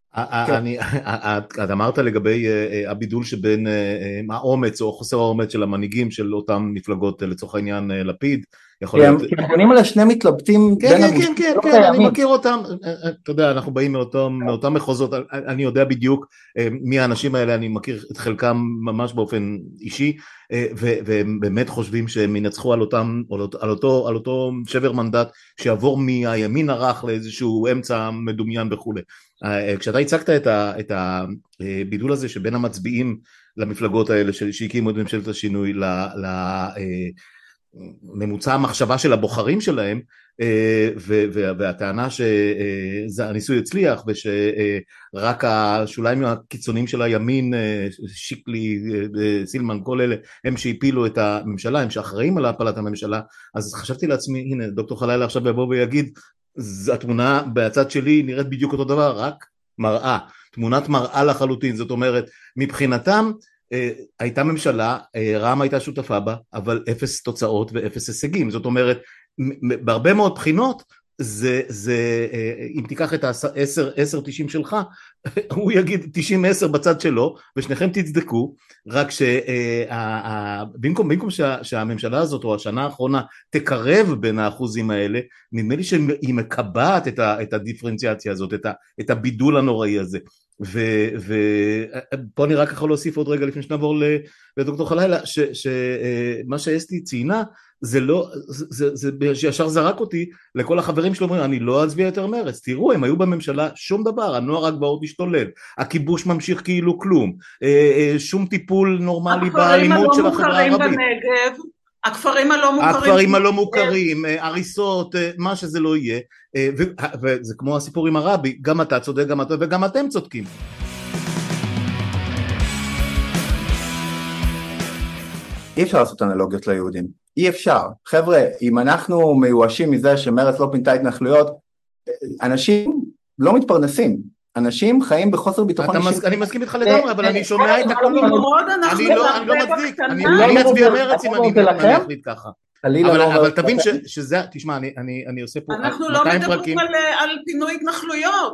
את אמרת לגבי הבידול שבין האומץ או חוסר האומץ של המנהיגים של אותם מפלגות, לצורך העניין לפיד, כי הם בונים על השני מתלבטים. כן, כן, כן, כן, אני מכיר אותם, אתה יודע, אנחנו באים מאותם מחוזות, אני יודע בדיוק מי האנשים האלה, אני מכיר את חלקם ממש באופן אישי, והם באמת חושבים שהם ינצחו על אותם, על אותו, על אותו שבר מנדט, שיעבור מהימין הרך לאיזשהו אמצע מדומיין וכו'. כשאתה הצגת את הבידול הזה שבין המצביעים למפלגות האלה שהקימו את ממשלת השינוי לממוצע המחשבה של הבוחרים שלהם, והטענה שהניסוי הצליח ושרק השוליים הקיצוניים של הימין, שיקלי, סילמן, כל אלה הם שהפילו את הממשלה, הם שאחראים על הפלת הממשלה, אז חשבתי לעצמי, הנה דוקטור חלילה עכשיו יבוא ויגיד, התמונה בצד שלי נראית בדיוק אותו דבר, רק מראה, תמונת מראה לחלוטין, זאת אומרת, מבחינתם הייתה ממשלה, רע"מ הייתה שותפה בה, אבל אפס תוצאות ואפס הישגים, זאת אומרת, בהרבה מאוד בחינות, זה, זה, אם תיקח את ה-עשר תשעים שלך, הוא יגיד תשעים עשר בצד שלו, ושניכם תצדקו, רק שבמקום, במקום שהממשלה הזאת, או השנה האחרונה, תקרב בין האחוזים האלה, נדמה לי שהיא מקבעת את הדיפרנציאציה הזאת, את הבידול הנוראי הזה. ופה אני רק יכול להוסיף עוד רגע לפני שנעבור לדוקטור חלילה, שמה שאסתי ציינה, זה לא, זה, זה, זה ישר זרק אותי לכל החברים שלו, אומרים, אני לא אצביע יותר מרץ, תראו, הם היו בממשלה, שום דבר, הנוער הגבעות משתולל, הכיבוש ממשיך כאילו כלום, שום טיפול נורמלי באלימות של החברה הערבית. הכפרים הלא מוכרים בנגב, הכפרים הלא מוכרים, הכפרים הלא מוכרים, הריסות, מה שזה לא יהיה, וזה כמו הסיפור עם הרבי, גם אתה צודק, גם אתה, וגם אתם צודקים. אי אפשר לעשות אנלוגיות ליהודים, אי אפשר. חבר'ה, אם אנחנו מיואשים מזה שמרץ לא פינתה התנחלויות, אנשים לא מתפרנסים, אנשים חיים בחוסר ביטחון אישי. אני מסכים איתך לגמרי, אבל אני שומע את הקולות. אני לא מצדיק, אני לא מצביע מרץ אם אני מחליט ככה. אבל תבין שזה, תשמע, אני עושה פה אנחנו לא מדברים על פינוי התנחלויות.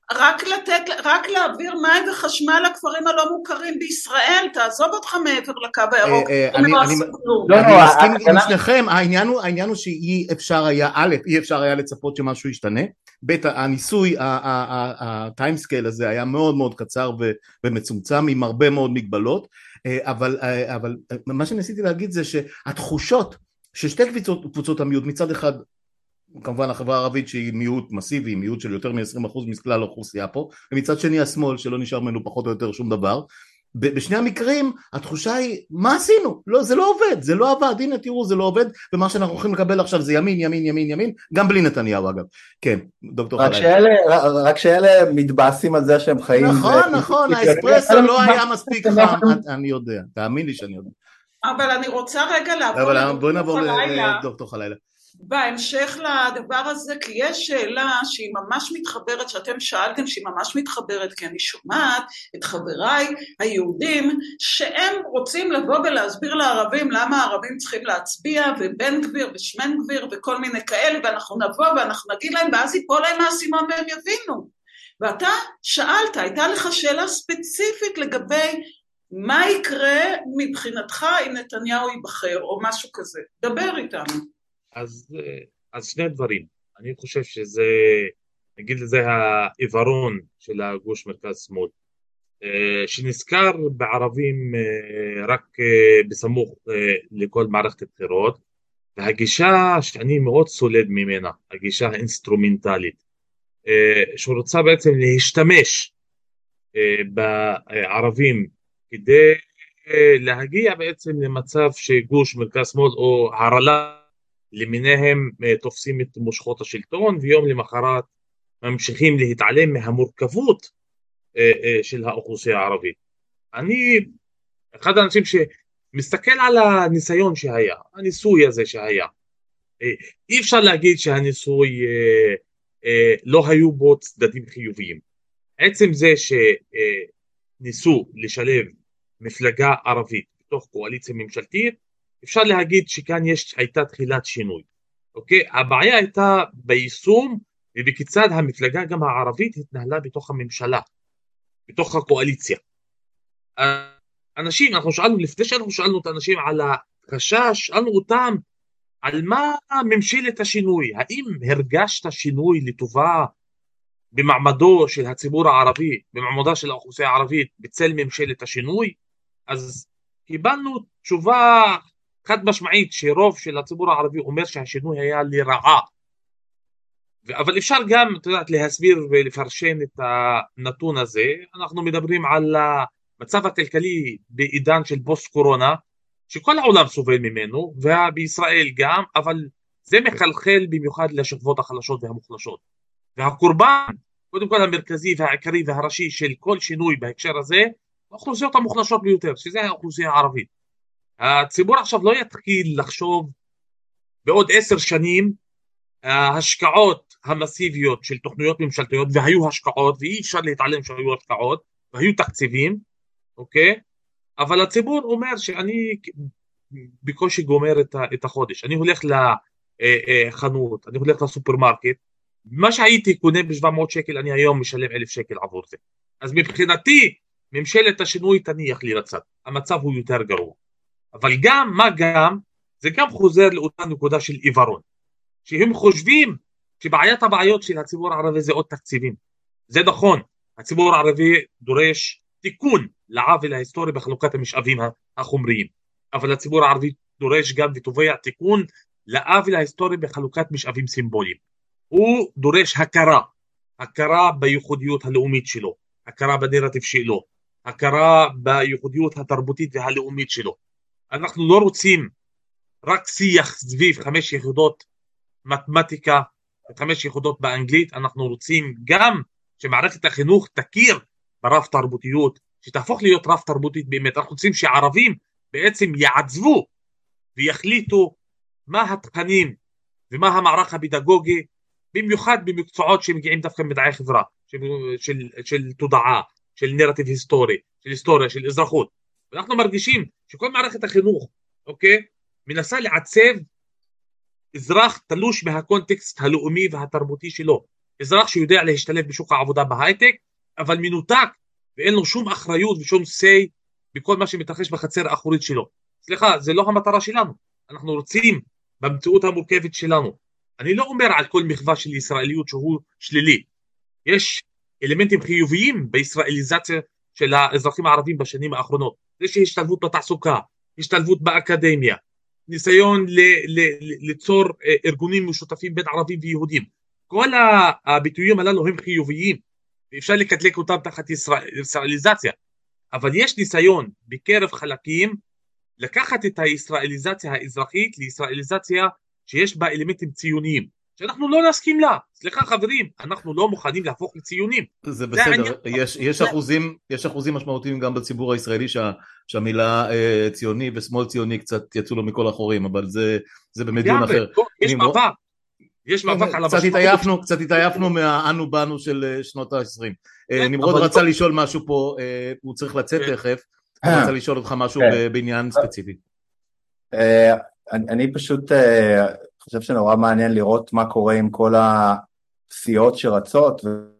רק לתת, רק להעביר מים וחשמל לכפרים הלא מוכרים בישראל, תעזוב אותך מעבר לקו הירוק. אני מסכים עם שניכם, העניין הוא שאי אפשר היה, א', אי אפשר היה לצפות שמשהו ישתנה, ב', הניסוי, הטיימסקייל הזה היה מאוד מאוד קצר ומצומצם עם הרבה מאוד מגבלות, אבל, אבל מה שניסיתי להגיד זה שהתחושות ששתי קבוצות, קבוצות המיעוט, מצד אחד כמובן החברה הערבית שהיא מיעוט מסיבי, מיעוט של יותר מ-עשרים אחוז מכלל האוכלוסייה פה, ומצד שני השמאל שלא נשאר ממנו פחות או יותר שום דבר, בשני המקרים התחושה היא מה עשינו? לא, זה לא עובד, זה לא עבד, הנה תראו זה לא עובד, ומה שאנחנו הולכים לקבל עכשיו זה ימין ימין ימין ימין, גם בלי נתניהו אגב. כן, דוקטור חלילה. רק שאלה מתבאסים על זה שהם חיים. נכון, נכון, האספרסו לא היה מספיק חם, אני יודע, תאמין לי שאני יודע. אבל אני רוצה רגע לעבור לדוקטור חלילה. לדוקטור חלילה. בהמשך לדבר הזה, כי יש שאלה שהיא ממש מתחברת, שאתם שאלתם שהיא ממש מתחברת, כי אני שומעת את חבריי היהודים, שהם רוצים לבוא ולהסביר לערבים למה הערבים צריכים להצביע, ובן גביר ושמן גביר וכל מיני כאלה, ואנחנו נבוא ואנחנו נגיד להם, ואז ייפול להם האסימון והם יבינו. ואתה שאלת, הייתה לך שאלה ספציפית לגבי מה יקרה מבחינתך אם נתניהו ייבחר, או משהו כזה. דבר איתנו. אז, אז שני דברים, אני חושב שזה, נגיד לזה העיוורון של הגוש מרכז שמאל, שנזכר בערבים רק בסמוך לכל מערכת הבחירות, והגישה שאני מאוד סולד ממנה, הגישה האינסטרומנטלית, שרוצה בעצם להשתמש בערבים כדי להגיע בעצם למצב שגוש מרכז שמאל או הרעלה, למיניהם תופסים את מושכות השלטון, ויום למחרת ממשיכים להתעלם מהמורכבות של האוכלוסייה הערבית. אני אחד האנשים שמסתכל על הניסיון שהיה, הניסוי הזה שהיה. אי אפשר להגיד שהניסוי לא היו בו צדדים חיוביים. עצם זה שניסו לשלב מפלגה ערבית בתוך קואליציה ממשלתית, אפשר להגיד שכאן יש, הייתה תחילת שינוי. אוקיי? הבעיה הייתה ביישום, ובכיצד המפלגה גם הערבית התנהלה בתוך הממשלה, בתוך הקואליציה. אנשים, אנחנו שאלנו, לפני שאנחנו שאלנו את האנשים על החשש, שאלנו אותם על מה ממשלת השינוי, האם הרגשת שינוי לטובה במעמדו של הציבור הערבי, במעמדה של האוכלוסייה הערבית, בצל ממשלת השינוי? אז קיבלנו תשובה חד משמעית שרוב של הציבור הערבי אומר שהשינוי היה לרעה. אבל אפשר גם, אתה יודעת, להסביר ולפרשן את הנתון הזה. אנחנו מדברים על המצב הכלכלי בעידן של פוסט קורונה, שכל העולם סובל ממנו, ובישראל גם, אבל זה מחלחל במיוחד לשכבות החלשות והמוחלשות. והקורבן, קודם כל המרכזי והעיקרי והראשי של כל שינוי בהקשר הזה, האוכלוסיות המוחלשות ביותר, שזה האוכלוסייה הערבית. הציבור עכשיו לא יתחיל לחשוב בעוד עשר שנים ההשקעות המסיביות של תוכניות ממשלתיות, והיו השקעות, ואי אפשר להתעלם שהיו השקעות, והיו תקציבים, אוקיי? אבל הציבור אומר שאני בקושי גומר את החודש, אני הולך לחנות, אני הולך לסופרמרקט, מה שהייתי קונה ב-שבע מאות שקל, אני היום משלם אלף שקל עבור זה. אז מבחינתי, ממשלת השינוי תניח לי לצד, המצב הוא יותר גרוע. אבל גם, מה גם, זה גם חוזר לאותה נקודה של עיוורון, שהם חושבים שבעיית הבעיות של הציבור הערבי זה עוד תקציבים. זה נכון, הציבור הערבי דורש תיקון לעוול ההיסטורי בחלוקת המשאבים החומריים, אבל הציבור הערבי דורש גם ותובע תיקון לעוול ההיסטורי בחלוקת משאבים סימבוליים. הוא דורש הכרה, הכרה בייחודיות הלאומית שלו, הכרה בנרטיב שלו, הכרה בייחודיות התרבותית והלאומית שלו. אנחנו לא רוצים רק שיח סביב חמש יחידות מתמטיקה, חמש יחידות באנגלית, אנחנו רוצים גם שמערכת החינוך תכיר ברב תרבותיות, שתהפוך להיות רב תרבותית באמת. אנחנו רוצים שערבים בעצם יעצבו ויחליטו מה התכנים ומה המערך הפדגוגי, במיוחד במקצועות שמגיעים דווקא מדעי חברה, של, של, של תודעה, של נרטיב היסטורי, של היסטוריה, של אזרחות. ואנחנו מרגישים שכל מערכת החינוך, אוקיי, מנסה לעצב אזרח תלוש מהקונטקסט הלאומי והתרבותי שלו. אזרח שיודע להשתלב בשוק העבודה בהייטק, אבל מנותק, ואין לו שום אחריות ושום say בכל מה שמתרחש בחצר האחורית שלו. סליחה, זה לא המטרה שלנו. אנחנו רוצים במציאות המורכבת שלנו. אני לא אומר על כל מחווה של ישראליות שהוא שלילי. יש אלמנטים חיוביים בישראליזציה של האזרחים הערבים בשנים האחרונות. יש השתלבות בתעסוקה, השתלבות באקדמיה, ניסיון ל- ל- ליצור ארגונים משותפים בין ערבים ויהודים. כל הביטויים הללו הם חיוביים, ואפשר לקטלק אותם תחת ישראל, ישראליזציה. אבל יש ניסיון בקרב חלקים לקחת את הישראליזציה האזרחית לישראליזציה שיש בה אלמנטים ציוניים, שאנחנו לא נסכים לה. סליחה חברים, אנחנו לא מוכנים להפוך לציונים. זה בסדר, יש, יש אחוזים, יש אחוזים משמעותיים גם בציבור הישראלי שה, שהמילה אה, ציוני ושמאל ציוני קצת יצאו לו מכל החורים, אבל זה, זה באמת דיון אחר. יש מאבק, יש מאבק על קצת התעייפנו, קצת התעייפנו מהאנו באנו של שנות ה-עשרים. נמרוד רצה לשאול משהו פה, הוא צריך לצאת תכף, הוא רצה לשאול אותך משהו בעניין ספציפי. אני פשוט חושב שנורא מעניין לראות מה קורה עם כל הסיעות שרצות,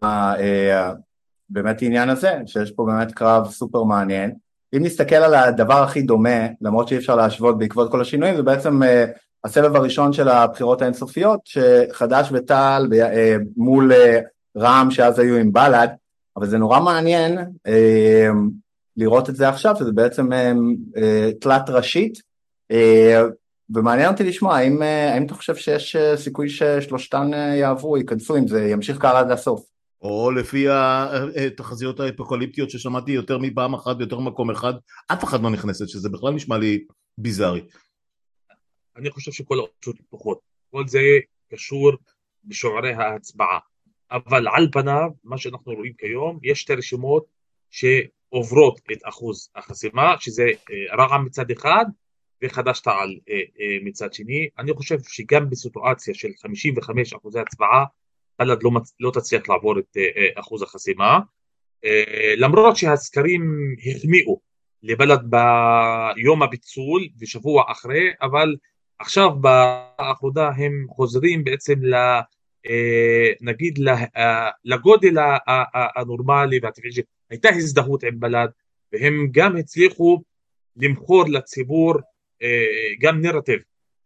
ובאמת העניין הזה, שיש פה באמת קרב סופר מעניין. אם נסתכל על הדבר הכי דומה, למרות שאי אפשר להשוות בעקבות כל השינויים, זה בעצם הסבב הראשון של הבחירות האינסופיות, שחד"ש ותע"ל מול רע"מ שאז היו עם בל"ד, אבל זה נורא מעניין לראות את זה עכשיו, שזה בעצם תלת ראשית, ומעניין אותי לשמוע, האם, האם אתה חושב שיש סיכוי ששלושתן יעברו, ייכנסו, אם זה ימשיך ככה עד הסוף? או לפי התחזיות האפוקליפטיות ששמעתי יותר מפעם אחת, יותר מקום אחד, אף אחד לא נכנסת, שזה בכלל נשמע לי ביזארי. אני חושב שכל האופציות פתוחות, כל זה קשור בשיעורי ההצבעה, אבל על פניו, מה שאנחנו רואים כיום, יש שתי רשימות שעוברות את אחוז החסימה, שזה רע"מ מצד אחד, וחד"ש תע"ל מצד שני. אני חושב שגם בסיטואציה של חמישים וחמישה אחוזי הצבעה, בל"ד לא, לא תצליח לעבור את אחוז החסימה, למרות שהסקרים החמיאו לבל"ד ביום הביצול ושבוע אחרי, אבל עכשיו באחרונה הם חוזרים בעצם ל, נגיד לגודל הנורמלי והטבעי, הייתה הזדהות עם בל"ד, והם גם הצליחו למכור לציבור גם נרטיב,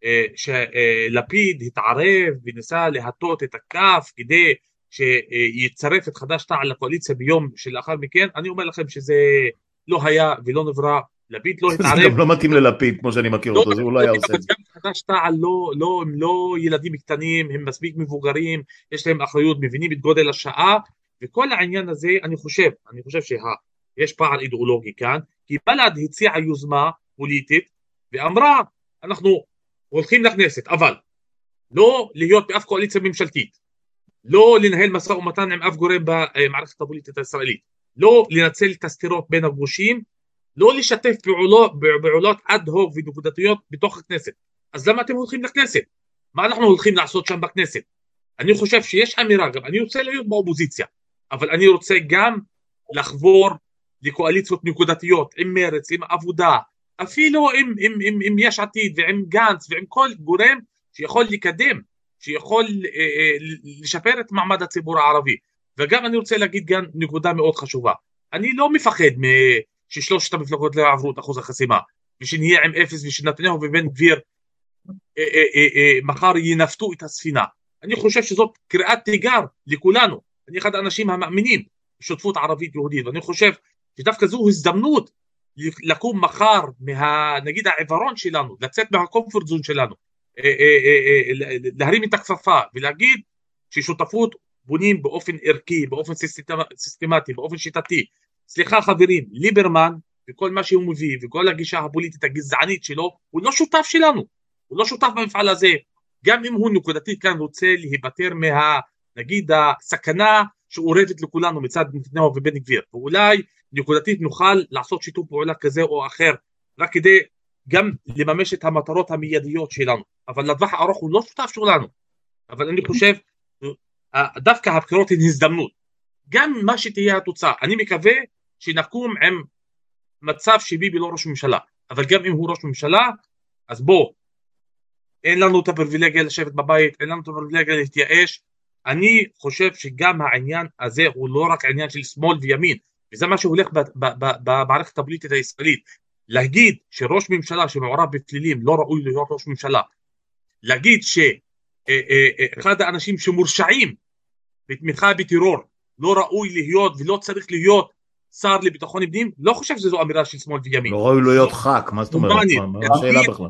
שלפיד התערב וניסה להטות את הכף כדי שיצרף את חד"ש תע"ל לקואליציה ביום שלאחר מכן. אני אומר לכם שזה לא היה ולא נברא, לפיד לא התערב. זה גם לא מתאים ללפיד כמו שאני מכיר אותו, הוא לא היה עושה. חד"ש תע"ל הם לא ילדים קטנים, הם מספיק מבוגרים, יש להם אחריות, מבינים את גודל השעה, וכל העניין הזה אני חושב, אני חושב שיש פער אידיאולוגי כאן, כי בל"ד הציעה יוזמה פוליטית ואמרה, אנחנו הולכים לכנסת, אבל לא להיות באף קואליציה ממשלתית, לא לנהל משא ומתן עם אף גורם במערכת הפוליטית הישראלית, לא לנצל את הסתירות בין הגושים, לא לשתף פעולות, פעולות אד הוק ונקודתיות בתוך הכנסת. אז למה אתם הולכים לכנסת? מה אנחנו הולכים לעשות שם בכנסת? אני חושב שיש אמירה, גם אני רוצה להיות באופוזיציה, אבל אני רוצה גם לחבור לקואליציות נקודתיות עם מרץ, עם עבודה, אפילו עם, עם, עם, עם יש עתיד ועם גנץ ועם כל גורם שיכול לקדם, שיכול אה, אה, לשפר את מעמד הציבור הערבי. וגם אני רוצה להגיד גם נקודה מאוד חשובה, אני לא מפחד ששלושת המפלגות לא יעברו את אחוז החסימה, ושנהיה עם אפס ושנתניהו ובן גביר אה, אה, אה, אה, מחר ינפתו את הספינה. אני חושב שזאת קריאת תיגר לכולנו, אני אחד האנשים המאמינים בשותפות ערבית יהודית, ואני חושב שדווקא זו הזדמנות לקום מחר מה, נגיד העיוורון שלנו, לצאת מהקומפורט זון שלנו, להרים את הכפפה ולהגיד ששותפות בונים באופן ערכי, באופן סיסטמטי, באופן שיטתי. סליחה חברים, ליברמן וכל מה שהוא מביא וכל הגישה הפוליטית הגזענית שלו, הוא לא שותף שלנו, הוא לא שותף במפעל הזה, גם אם הוא נקודתית כאן רוצה להיפטר מה, נגיד הסכנה שאורבת לכולנו מצד נתניהו ובן גביר, ואולי נקודתית נוכל לעשות שיתוף פעולה כזה או אחר, רק כדי גם לממש את המטרות המיידיות שלנו, אבל לטווח הארוך הוא לא שותף שלנו. אבל אני חושב, דווקא הבחירות הן הזדמנות, גם מה שתהיה התוצאה, אני מקווה שנקום עם מצב שביבי לא ראש ממשלה, אבל גם אם הוא ראש ממשלה, אז בוא, אין לנו את הפריבילגיה לשבת בבית, אין לנו את הפריבילגיה להתייאש, אני חושב שגם העניין הזה הוא לא רק עניין של שמאל וימין, וזה מה שהולך במערכת הפוליטית הישראלית. להגיד שראש ממשלה שמעורב בפלילים לא ראוי להיות ראש ממשלה, להגיד שאחד האנשים שמורשעים בתמיכה בטרור לא ראוי להיות ולא צריך להיות שר לביטחון פנים, לא חושב שזו אמירה של שמאל וימין. לא ראוי להיות ח"כ, מה זאת אומרת? שאלה בכלל.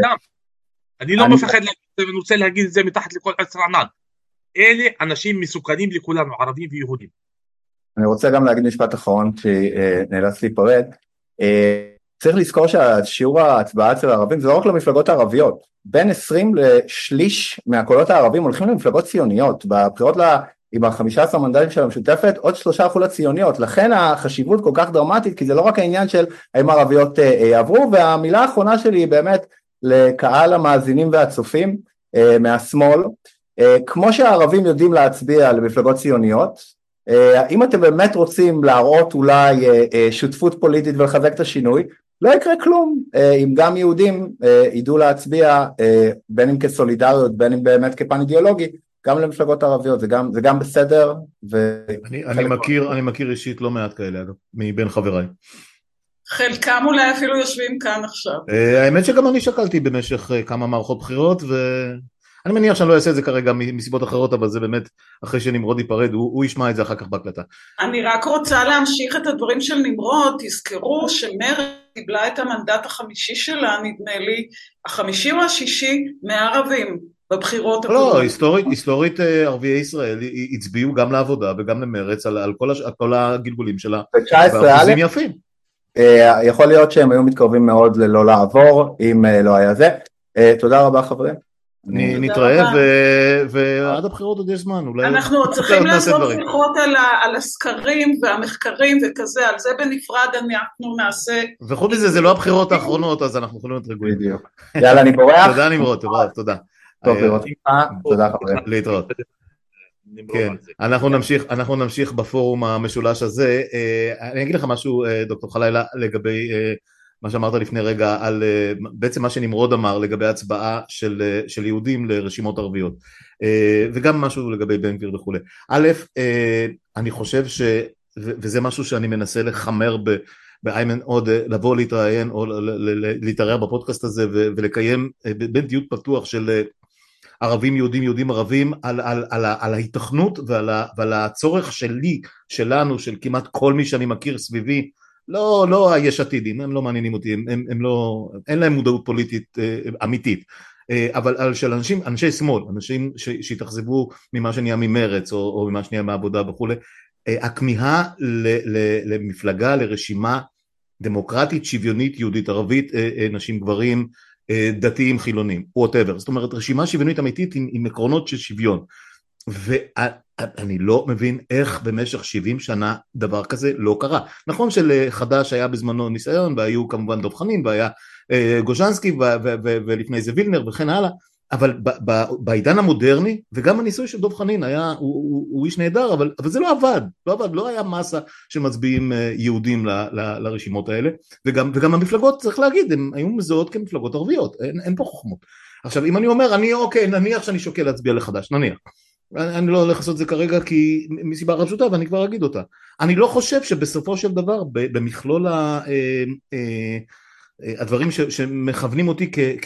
אני לא מפחד להגיד את זה, ואני רוצה להגיד את זה מתחת לכל עץ רענן. אלה אנשים מסוכנים לכולנו, ערבים ויהודים. אני רוצה גם להגיד משפט אחרון שנאלץ להיפרד. צריך לזכור שהשיעור ההצבעה אצל הערבים זה לא רק למפלגות הערביות, בין עשרים לשליש מהקולות הערבים הולכים למפלגות ציוניות, בבחירות עם ה-חמישה עשר מנדטים של המשותפת עוד שלושה אחוז לציוניות, לכן החשיבות כל כך דרמטית, כי זה לא רק העניין של האם הערביות יעברו, והמילה האחרונה שלי היא באמת לקהל המאזינים והצופים מהשמאל, כמו שהערבים יודעים להצביע למפלגות ציוניות, אם אתם באמת רוצים להראות אולי שותפות פוליטית ולחזק את השינוי, לא יקרה כלום אם גם יהודים ידעו להצביע בין אם כסולידריות, בין אם באמת כפן אידיאולוגי, גם למפלגות ערביות, זה גם, זה גם בסדר. ו... אני, אני מכיר, אני מכיר אישית לא מעט כאלה, אגב, מבין חבריי. חלקם אולי אפילו יושבים כאן עכשיו. האמת שגם אני שקלתי במשך כמה מערכות בחירות, ואני מניח שאני לא אעשה את זה כרגע מסיבות אחרות, אבל זה באמת, אחרי שנמרוד ייפרד, הוא, הוא ישמע את זה אחר כך בהקלטה. אני רק רוצה להמשיך את הדברים של נמרוד, תזכרו שמרצ קיבלה את המנדט החמישי שלה, נדמה לי, החמישי או השישי מהערבים. בבחירות לא, היסטורית, היסטורית ערביי ישראל הצביעו גם לעבודה וגם למרץ על, על כל, הש... כל הגלגולים שלה, באחוזים יפים. יכול להיות שהם היו מתקרבים מאוד ללא לעבור, אם לא היה זה. תודה רבה חברים. נתראה, ועד הבחירות עוד יש זמן. אנחנו עוד צריכים לעשות שיחות על הסקרים והמחקרים וכזה, על זה בנפרד אנחנו נעשה. וחוץ מזה, זה לא הבחירות האחרונות, אז אנחנו יכולים להיות רגועים. יאללה, אני בורח. תודה נמרוד, תודה. טוב, לראות איתך, תודה חברים. להתראות. כן, אנחנו נמשיך, אנחנו נמשיך בפורום המשולש הזה. אני אגיד לך משהו, דוקטור חלילה, לגבי מה שאמרת לפני רגע, על בעצם מה שנמרוד אמר לגבי הצבעה של, של יהודים לרשימות ערביות, וגם משהו לגבי בן גביר וכו'. א', אני חושב ש, וזה משהו שאני מנסה לחמר ב, באיימן עוד לבוא להתראיין או להתארח בפודקאסט הזה ולקיים בין דיון פתוח של ערבים יהודים יהודים ערבים על, על, על, על ההיתכנות ועל, ועל הצורך שלי, שלנו, של כמעט כל מי שאני מכיר סביבי, לא, לא היש עתידים, הם לא מעניינים אותי, הם, הם, הם לא, אין להם מודעות פוליטית אה, אמיתית, אה, אבל על של אנשים, אנשי שמאל, אנשים ש, שהתאכזבו ממה שנהיה ממרץ או, או ממה שנהיה מהעבודה וכו', אה, הכמיהה ל, ל, למפלגה, לרשימה דמוקרטית, שוויונית, יהודית ערבית, אה, אה, נשים גברים, דתיים חילונים, whatever, זאת אומרת רשימה שוויונית אמיתית עם, עם עקרונות של שוויון, ואני לא מבין איך במשך שבעים שנה דבר כזה לא קרה. נכון שלחדש היה בזמנו ניסיון, והיו כמובן דב חנין, והיה גוז'נסקי, ולפני זה וילנר וכן הלאה, אבל בעידן המודרני, וגם הניסוי של דב חנין היה, הוא, הוא, הוא איש נהדר, אבל, אבל זה לא עבד, לא עבד, לא היה מסה של מצביעים יהודים ל, ל, לרשימות האלה, וגם, וגם המפלגות, צריך להגיד, הן היו מזוהות כמפלגות ערביות, אין, אין פה חוכמות. עכשיו, אם אני אומר, אני אוקיי, נניח שאני שוקל להצביע לחדש, נניח, אני, אני לא הולך לעשות זה כרגע, כי מסיבה רשותה, ואני כבר אגיד אותה. אני לא חושב שבסופו של דבר, במכלול ה, אה, אה, הדברים ש, שמכוונים אותי כ... כ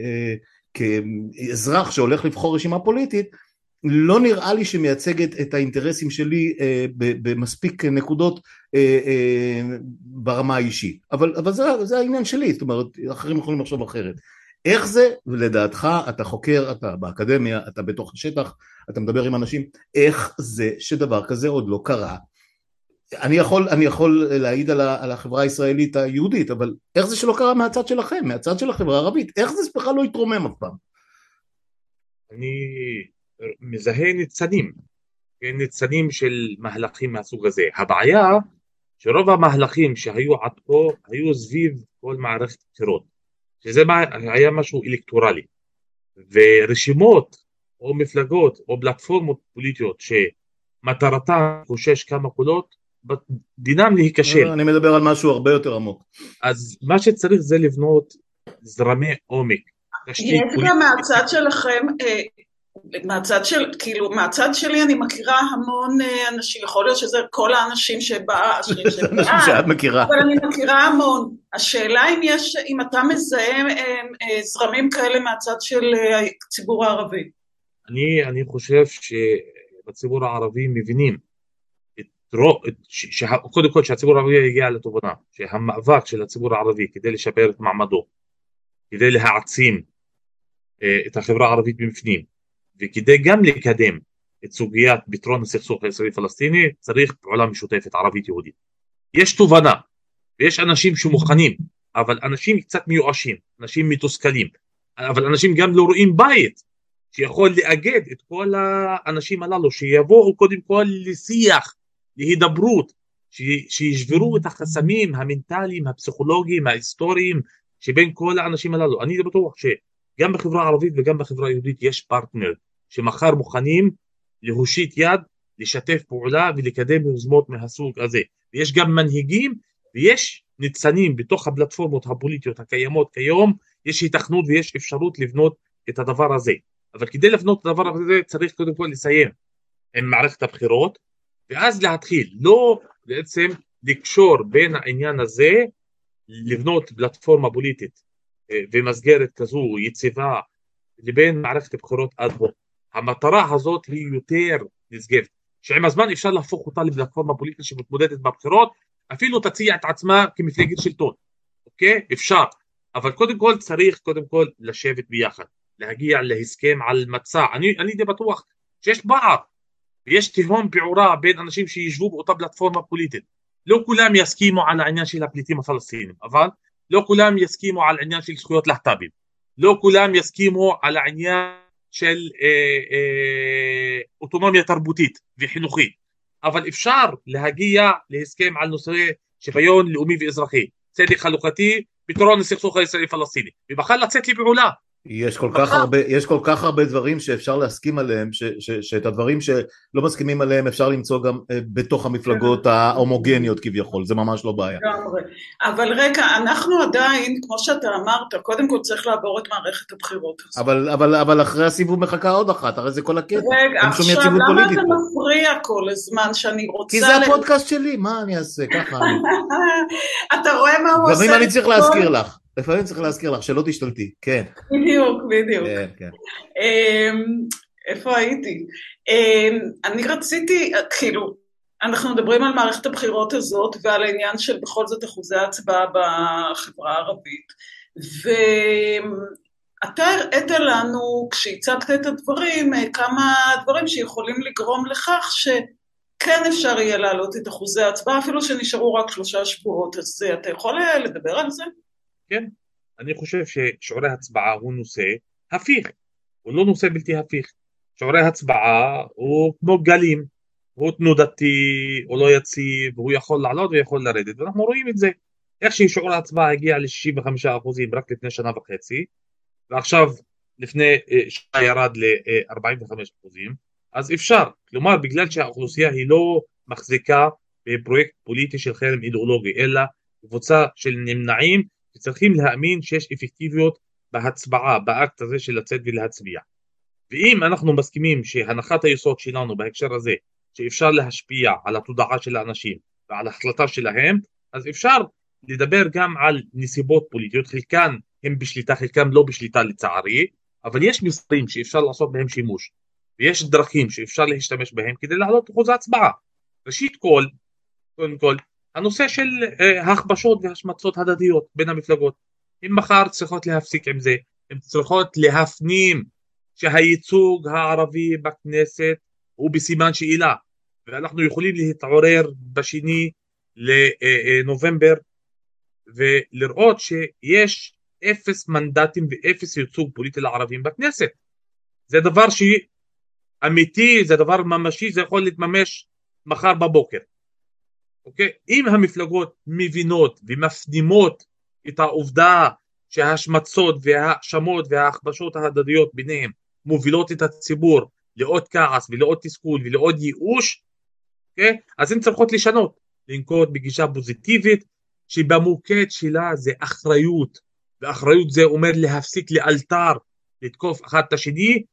כאזרח שהולך לבחור רשימה פוליטית, לא נראה לי שמייצגת את האינטרסים שלי אה, במספיק נקודות אה, אה, ברמה האישית, אבל, אבל זה, זה העניין שלי, זאת אומרת, אחרים יכולים לחשוב אחרת. איך זה, ולדעתך, אתה חוקר, אתה באקדמיה, אתה בתוך השטח, אתה מדבר עם אנשים, איך זה שדבר כזה עוד לא קרה? אני יכול, אני יכול להעיד על, ה, על החברה הישראלית היהודית, אבל איך זה שלא קרה מהצד שלכם, מהצד של החברה הערבית? איך זה בכלל לא יתרומם אף פעם? אני מזהה ניצנים, ניצנים של מהלכים מהסוג הזה. הבעיה שרוב המהלכים שהיו עד כה, היו סביב כל מערכת בחירות, שזה היה משהו אלקטורלי, ורשימות או מפלגות או פלטפורמות פוליטיות שמטרתן חושש כמה קולות, דינם להיכשל. אני מדבר על משהו הרבה יותר עמוק. אז מה שצריך זה לבנות זרמי עומק. יש גם מהצד שלכם מהצד של, כאילו, מהצד שלי אני מכירה המון אנשים, יכול להיות שזה כל האנשים שבאה, אנשים שאת מכירה. אבל אני מכירה המון. השאלה אם יש, אם אתה מזהה זרמים כאלה מהצד של הציבור הערבי. אני, אני חושב שבציבור הערבי מבינים, קודם כל שהציבור הערבי יגיע לתובנה, שהמאבק של הציבור הערבי כדי לשפר את מעמדו, כדי להעצים את החברה הערבית בפנים, וכדי גם לקדם את סוגיית פתרון הסכסוך הישראלי-פלסטיני, צריך פעולה משותפת ערבית-יהודית. יש תובנה, ויש אנשים שמוכנים, אבל אנשים קצת מיואשים, אנשים מתוסכלים, אבל אנשים גם לא רואים בית, שיכול לאגד את כל האנשים הללו, שיבואו קודם כל לשיח, להידברות, שישברו את החסמים המנטליים, הפסיכולוגיים, ההיסטוריים, שבין כל האנשים הללו. אני בטוח שגם בחברה הערבית וגם בחברה היהודית יש פרטנר, שמחר מוכנים להושיט יד, לשתף פעולה ולקדם יוזמות מהסוג הזה. ויש גם מנהיגים ויש ניצנים בתוך הפלטפורמות הפוליטיות הקיימות כיום, יש התכנות ויש אפשרות לבנות את הדבר הזה. אבל כדי לבנות את הדבר הזה צריך קודם כל לסיים עם מערכת הבחירות, ואז להתחיל, לא בעצם לקשור בין העניין הזה, לבנות פלטפורמה פוליטית ומסגרת כזו יציבה, לבין מערכת הבחירות עד בו. המטרה הזאת היא יותר נשגבת, שעם הזמן אפשר להפוך אותה לפלטפורמה פוליטית שמתמודדת בבחירות, אפילו תציע את עצמה כמפלגת שלטון, אוקיי? אפשר, אבל קודם כל צריך קודם כל לשבת ביחד, להגיע להסכם על מצע. אני, אני די בטוח שיש פער, ויש תהום פעורה בין אנשים שישבו באותה פלטפורמה פוליטית. לא כולם יסכימו על העניין של הפליטים הפלסטינים, אבל לא כולם יסכימו על העניין של זכויות להט"בים, לא כולם יסכימו על העניין של אה, אה, אוטונומיה תרבותית וחינוכית, אבל אפשר להגיע להסכם על נושא שוויון לאומי ואזרחי, צדק חלוקתי, פתרון הסכסוך הישראלי-פלסטיני, ובכלל לצאת לפעולה. יש כל כך הרבה, יש כל כך הרבה דברים שאפשר להסכים עליהם, ש, ש, שאת הדברים שלא מסכימים עליהם אפשר למצוא גם בתוך המפלגות ההומוגניות כביכול, זה ממש לא בעיה. אבל רגע, אנחנו עדיין, כמו שאתה אמרת, קודם כל צריך לעבור את מערכת הבחירות. אבל, אבל, אבל אחרי הסיבוב מחכה עוד אחת, הרי זה כל הקטע. רגע, עכשיו, למה אתה מפריע כל הזמן שאני רוצה... כי זה הפודקאסט שלי, מה אני אעשה? ככה אני... אתה רואה מה הוא עושה? גם אם אני צריך להזכיר לך. לפעמים צריך להזכיר לך, שלא תשתלטי, כן. בדיוק, בדיוק. כן, כן. איפה הייתי? אני רציתי, כאילו, אנחנו מדברים על מערכת הבחירות הזאת, ועל העניין של בכל זאת אחוזי ההצבעה בחברה הערבית, ואתה הראית לנו, כשהצגת את הדברים, כמה דברים שיכולים לגרום לכך שכן אפשר יהיה להעלות את אחוזי ההצבעה, אפילו שנשארו רק שלושה שבועות, אז אתה יכול לדבר על זה? כן, אני חושב ששיעורי הצבעה הוא נושא הפיך, הוא לא נושא בלתי הפיך. שיעורי הצבעה הוא כמו גלים, הוא תנודתי, הוא לא יציב, הוא יכול לעלות ויכול לרדת, ואנחנו רואים את זה. איך ששיעור ההצבעה הגיע ל-שישים וחמישה אחוזים רק לפני שנה וחצי, ועכשיו לפני שנה ירד ל-ארבעים וחמישה אחוזים, אז אפשר, כלומר בגלל שהאוכלוסייה היא לא מחזיקה בפרויקט פוליטי של חרם אידיאולוגי, אלא קבוצה של נמנעים, צריכים להאמין שיש אפקטיביות בהצבעה, באקט הזה של לצאת ולהצביע. ואם אנחנו מסכימים שהנחת היסוד שלנו בהקשר הזה, שאפשר להשפיע על התודעה של האנשים ועל ההחלטה שלהם, אז אפשר לדבר גם על נסיבות פוליטיות, חלקן הם בשליטה, חלקן לא בשליטה לצערי, אבל יש מספרים שאפשר לעשות בהם שימוש, ויש דרכים שאפשר להשתמש בהם כדי לעלות אחוז ההצבעה. ראשית כל, קודם כל, הנושא של uh, הכבשות והשמצות הדדיות בין המפלגות, הם מחר צריכות להפסיק עם זה, הם צריכות להפנים שהייצוג הערבי בכנסת הוא בסימן שאלה, ואנחנו יכולים להתעורר בשני לנובמבר ולראות שיש אפס מנדטים ואפס ייצוג פוליטי לערבים בכנסת. זה דבר שאמיתי, זה דבר ממשי, זה יכול להתממש מחר בבוקר. אוקיי? אם המפלגות מבינות ומפנימות את העובדה שההשמצות וההאשמות וההכבשות ההדדיות ביניהם מובילות את הציבור לעוד כעס ולעוד תסכול ולעוד ייאוש, אוקיי? אז הן צריכות לשנות, לנקוט בגישה פוזיטיבית שבמוקד שלה זה אחריות, ואחריות זה אומר להפסיק לאלתר, לתקוף אחד את השני,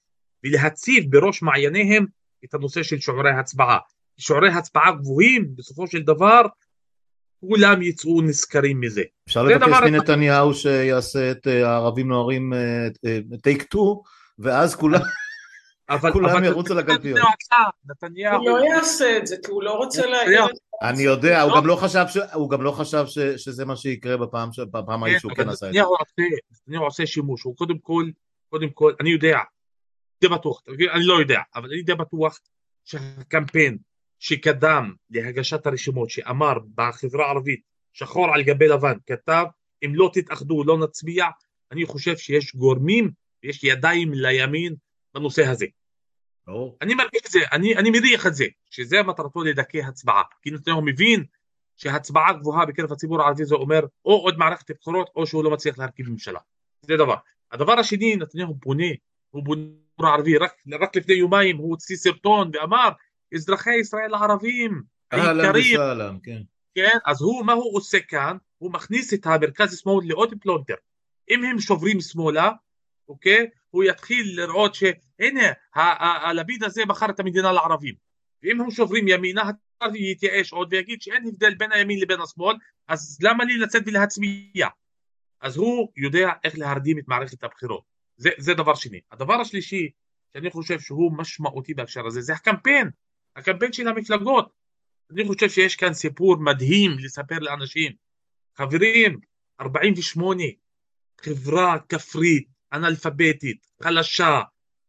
ולהציב בראש מעייניהם את הנושא של שיעורי הצבעה. שיעורי הצבעה גבוהים, בסופו של דבר, כולם יצאו נזכרים מזה. אפשר לבקש מנתניהו שיעשה את הערבים נוהרים טייק טו, ואז כולם... אבל, כולם אבל ירוצו לקלפיות. נתניהו... הוא לא יעשה את זה, כי הוא לא רוצה להעיר את זה. אני יודע, הוא גם לא חשב, ש... הוא גם לא חשב ש... שזה מה שיקרה בפעם, ש... בפעם ההיא שהוא כן עשה את זה. נתניהו עושה שימוש, הוא קודם כל, קודם כל, אני יודע, די בטוח, אני לא יודע, אבל אני די בטוח שהקמפיין שקדם להגשת הרשימות, שאמר בחברה הערבית, שחור על גבי לבן, כתב, אם לא תתאחדו, לא נצביע, אני חושב שיש גורמים, יש ידיים לימין, בנושא הזה. Oh. אני מרגיש את זה, אני, אני מריח את זה, שזה מטרתו לדכא הצבעה, כי נתניהו מבין שהצבעה גבוהה בקרב הציבור הערבי זה אומר או עוד מערכת בחירות או שהוא לא מצליח להרכיב ממשלה. זה דבר. הדבר השני, נתניהו פונה, הוא פונה ערבי, רק, רק לפני יומיים הוא הוציא סרטון ואמר, אזרחי ישראל הערבים, היקרים, כן. כן, אז הוא, מה הוא עושה כאן? הוא מכניס את המרכז שמאל לעוד פלונטר. אם הם שוברים שמאלה, אוקיי? הוא יתחיל לראות שהנה, הלביד הזה בחר את המדינה לערבים. ואם הם שוברים ימינה, הערבי יתייאש עוד ויגיד שאין הבדל בין הימין לבין השמאל, אז למה לי לצאת ולהצביע? אז הוא יודע איך להרדים את מערכת הבחירות. זה, זה דבר שני. הדבר השלישי, שאני חושב שהוא משמעותי בהקשר הזה, זה הקמפיין. הקמפיין של המפלגות. אני חושב שיש כאן סיפור מדהים לספר לאנשים. חברים, ארבעים ושמונה, חברה כפרית, אנאלפביתית, חלשה,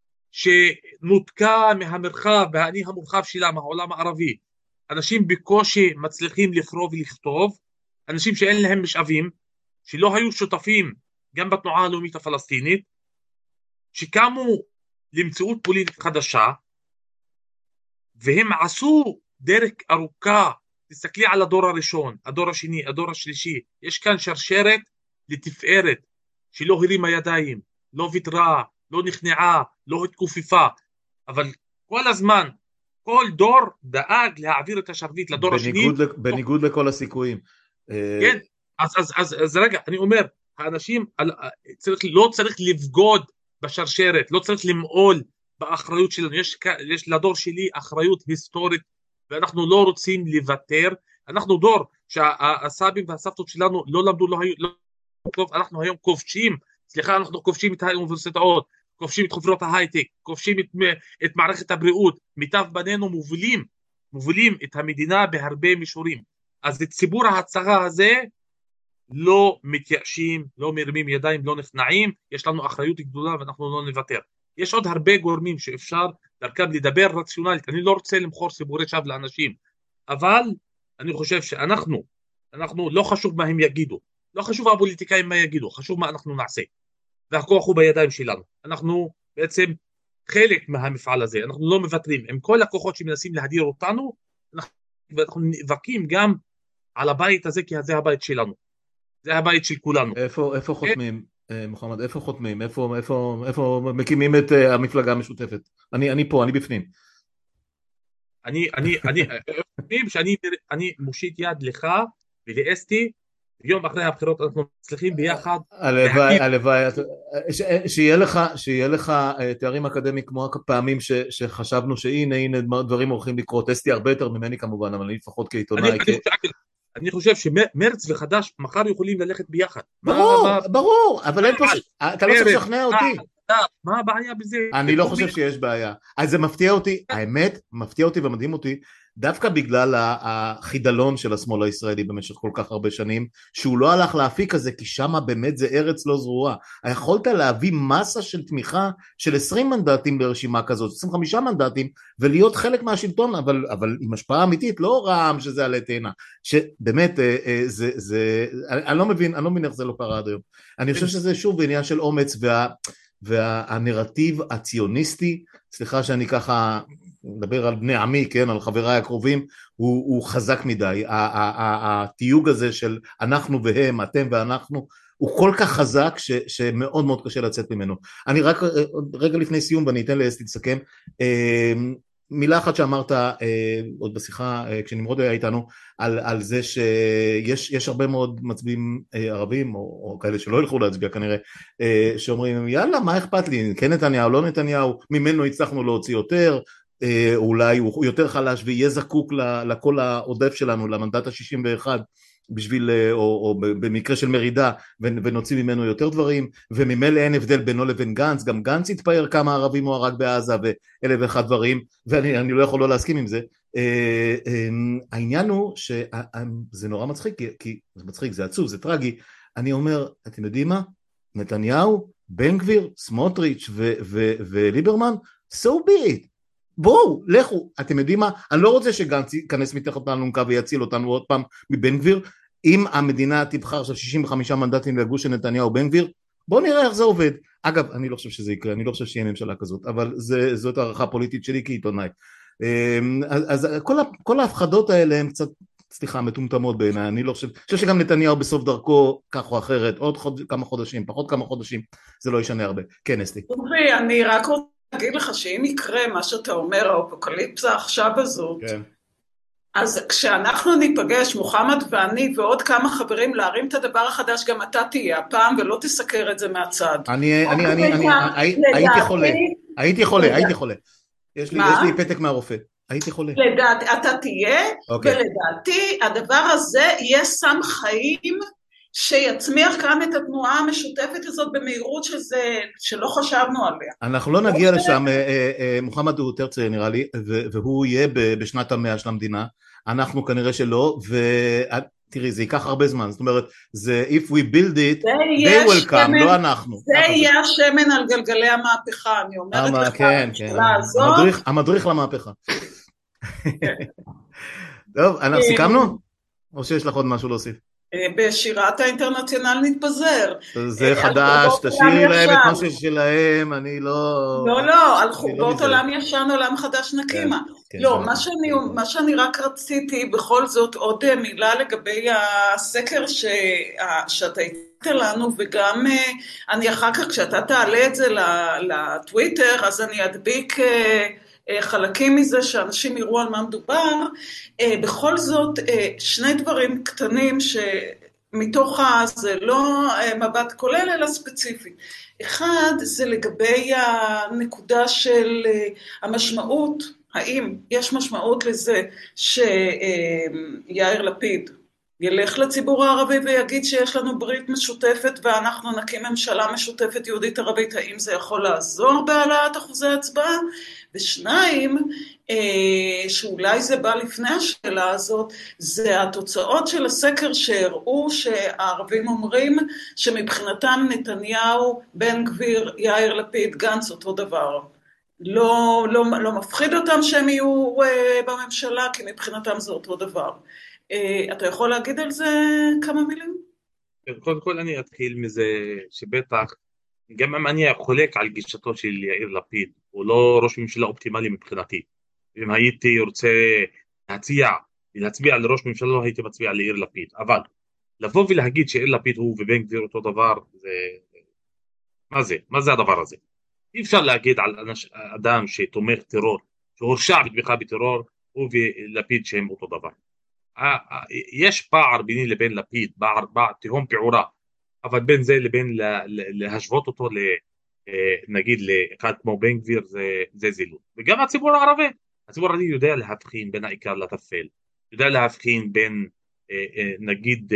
שנותקה מהמרחב, והאני המורחב שלה, מהעולם הערבי. אנשים בקושי מצליחים לקרוא ולכתוב, אנשים שאין להם משאבים, שלא היו שותפים גם בתנועה הלאומית הפלסטינית, שקמו למציאות פוליטית חדשה, והם עשו דרך ארוכה. תסתכלי על הדור הראשון, הדור השני, הדור השלישי, יש כאן שרשרת לתפארת, שלא הרימה ידיים, לא ויתרה, לא נכנעה, לא התכופפה, אבל כל הזמן, כל דור דאג להעביר את השרביט לדור השני. בניגוד לכל הסיכויים. כן, אז, אז, אז, אז רגע, אני אומר, האנשים, צריך, לא צריך לבגוד בשרשרת, לא צריך למעול באחריות שלנו, יש, יש לדור שלי אחריות היסטורית, ואנחנו לא רוצים לוותר, אנחנו דור שהסבים והסבתות שלנו לא למדו, לא היו, לא טוב, אנחנו היום כובשים, סליחה, אנחנו כובשים את האוניברסיטאות, כובשים את חברות ההייטק, כובשים את, את מערכת הבריאות, מיטב בנינו מובילים, מובילים את המדינה בהרבה מישורים. אז את ציבור ההצעה הזה לא מתייאשים, לא מרימים ידיים, לא נכנעים, יש לנו אחריות גדולה ואנחנו לא נוותר. יש עוד הרבה גורמים שאפשר דרכם לדבר רציונלית, אני לא רוצה למחור סיפורי שווא לאנשים, אבל אני חושב שאנחנו, אנחנו לא חשוב מה הם יגידו, לא חשוב הפוליטיקאים מה יגידו, חשוב מה אנחנו נעשה. והכוח הוא בידיים שלנו. אנחנו בעצם חלק מהמפעל הזה, אנחנו לא מוותרים. עם כל הכוחות שמנסים להדיר אותנו, אנחנו, אנחנו נאבקים גם על הבית הזה, כי זה הבית שלנו. זה הבית של כולנו. איפה, איפה חותמים, מוחמד, איפה חותמים? איפה, איפה, איפה מקימים את המפלגה המשותפת? אני, אני פה, אני בפנים. אני, אני, אני, אני, שאני, אני מושיט יד לך ולאסתי, יום אחרי הבחירות אנחנו מצליחים ביחד. הלוואי, הלוואי, שיהיה לך, שיהיה לך תארים אקדמיים כמו הפעמים שחשבנו שהנה, הנה דברים הולכים לקרות. אסתי הרבה יותר ממני כמובן, אבל אני לפחות כעיתונאי. אני חושב שמרץ וחדש מחר יכולים ללכת ביחד. ברור, ברור, אבל אין פה, אתה לא צריך לשכנע אותי. מה הבעיה בזה? אני לא חושב שיש בעיה. אז זה מפתיע אותי, האמת, מפתיע אותי ומדהים אותי, דווקא בגלל החידלון של השמאל הישראלי במשך כל כך הרבה שנים, שהוא לא הלך להפיק הזה, כי שם באמת זה ארץ לא זרוע. יכולת להביא מסה של תמיכה של עשרים מנדטים ברשימה כזאת, עשרים וחמישה מנדטים, ולהיות חלק מהשלטון, אבל, אבל עם השפעה אמיתית, לא רעם שזה עלי תאנה, שבאמת, זה, זה, אני לא מבין, אני לא מבין איך זה לא קרה עד היום. אני חושב שזה שוב בעניין של אומץ, וה, והנרטיב הציוניסטי, סליחה שאני ככה מדבר על בני עמי, כן, על חבריי הקרובים, הוא, הוא חזק מדי. התיוג הזה של אנחנו והם, אתם ואנחנו, הוא כל כך חזק ש, שמאוד מאוד קשה לצאת ממנו. אני רק רגע לפני סיום, ואני אתן לאסתי לסכם, מילה אחת שאמרת עוד בשיחה כשנמרוד היה איתנו על, על זה שיש יש הרבה מאוד מצביעים ערבים או, או כאלה שלא ילכו להצביע כנראה שאומרים יאללה מה אכפת לי כן נתניהו לא נתניהו ממנו הצלחנו להוציא יותר אולי הוא יותר חלש ויהיה זקוק לקול העודף שלנו למנדט ה-שישים ואחת בשביל או, או במקרה של מרידה ונוציא ממנו יותר דברים וממילא אין הבדל בינו לבין גנץ גם גנץ התפאר כמה ערבים הוא הרג בעזה ואלה ואחד דברים ואני אני לא יכול לא להסכים עם זה העניין הוא שזה נורא מצחיק כי זה מצחיק זה עצוב זה טרגי אני אומר אתם יודעים מה נתניהו בן גביר סמוטריץ' וליברמן so be it בואו, לכו, אתם יודעים מה? אני לא רוצה שגנץ ייכנס מתחת לאלונקה ויציל אותנו עוד פעם מבן גביר, אם המדינה תבחר של שישים וחמישה מנדטים לגוש של נתניהו בן גביר, בואו נראה איך זה עובד. אגב, אני לא חושב שזה יקרה, אני לא חושב שיהיה ממשלה כזאת, אבל זה, זאת הערכה פוליטית שלי כעיתונאי. אז, אז כל, כל ההפחדות האלה הן קצת, סליחה, מטומטמות בעיניי, אני לא חושב, חושב שגם נתניהו בסוף דרכו כך או אחרת, עוד חוד, כמה חודשים, פחות כמה חודשים, זה לא ישנה הרבה. כן, אסתי. אורי, אני רק רוצה להגיד לך שאם יקרה מה שאתה אומר, האפוקליפסה עכשיו הזאת, כן. אז כשאנחנו ניפגש, מוחמד ואני ועוד כמה חברים להרים את הדבר החדש, גם אתה תהיה הפעם ולא תסקר את זה מהצד. אני, אני, אני, אני, הייתי חולה, הייתי חולה, הייתי חולה. יש לי, יש לי פתק מהרופא. הייתי חולה. לדעת, אתה תהיה, ולדעתי הדבר הזה יהיה סם חיים, שיצמיח כאן את התנועה המשותפת הזאת במהירות שזה, שלא חשבנו עליה. אנחנו לא נגיע לשם, מוחמד הוא תרצה נראה לי, והוא יהיה בשנת המאה של המדינה, אנחנו כנראה שלא, ותראי זה ייקח הרבה זמן, זאת אומרת, זה if we build it, they will come, לא אנחנו. זה יהיה השמן על גלגלי המהפכה, אני אומרת לך, כן, כן, המדריך למהפכה. טוב, אנחנו סיכמנו? או שיש לך עוד משהו להוסיף? בשירת האינטרנציונל נתפזר. זה חדש, תשאירי להם את מה ששלהם, אני לא... לא, לא, על חורבות עולם ישן, עולם חדש נקימה. לא, מה שאני רק רציתי, בכל זאת עוד מילה לגבי הסקר שאתה הצעת לנו, וגם אני אחר כך, כשאתה תעלה את זה לטוויטר, אז אני אדביק חלקים מזה שאנשים יראו על מה מדובר. בכל זאת שני דברים קטנים שמתוך זה לא מבט כולל אלא ספציפי. אחד זה לגבי הנקודה של המשמעות, האם יש משמעות לזה שיאיר לפיד ילך לציבור הערבי ויגיד שיש לנו ברית משותפת ואנחנו נקים ממשלה משותפת יהודית ערבית, האם זה יכול לעזור בהעלאת אחוזי הצבעה? ושניים, שאולי זה בא לפני השאלה הזאת, זה התוצאות של הסקר שהראו שהערבים אומרים שמבחינתם נתניהו, בן גביר, יאיר לפיד, גנץ אותו דבר. לא, לא, לא מפחיד אותם שהם יהיו בממשלה, כי מבחינתם זה אותו דבר. אתה יכול להגיד על זה כמה מילים? קודם כל אני אתחיל מזה שבטח, גם אם אני חולק על גישתו של יאיר לפיד, הוא לא ראש ממשלה אופטימלי מבחינתי. אם הייתי רוצה להציע, להצביע על ראש ממשלה, לא הייתי מצביע על יאיר לפיד. אבל לבוא ולהגיד שיאיר לפיד הוא ובן גביר אותו דבר, זה... מה זה? מה זה הדבר הזה? אי אפשר להגיד על אדם שתומך טרור, שהורשע בתמיכה בטרור, הוא ולפיד שהם אותו דבר. יש פער ביני לבין לפיד, פער, פער תהום פעורה, אבל בין זה לבין להשוות אותו נגיד לאחד כמו בן גביר זה, זה זילות. וגם הציבור הערבי, הציבור הערבי יודע להבחין בין העיקר לטפל, יודע להבחין בין נגיד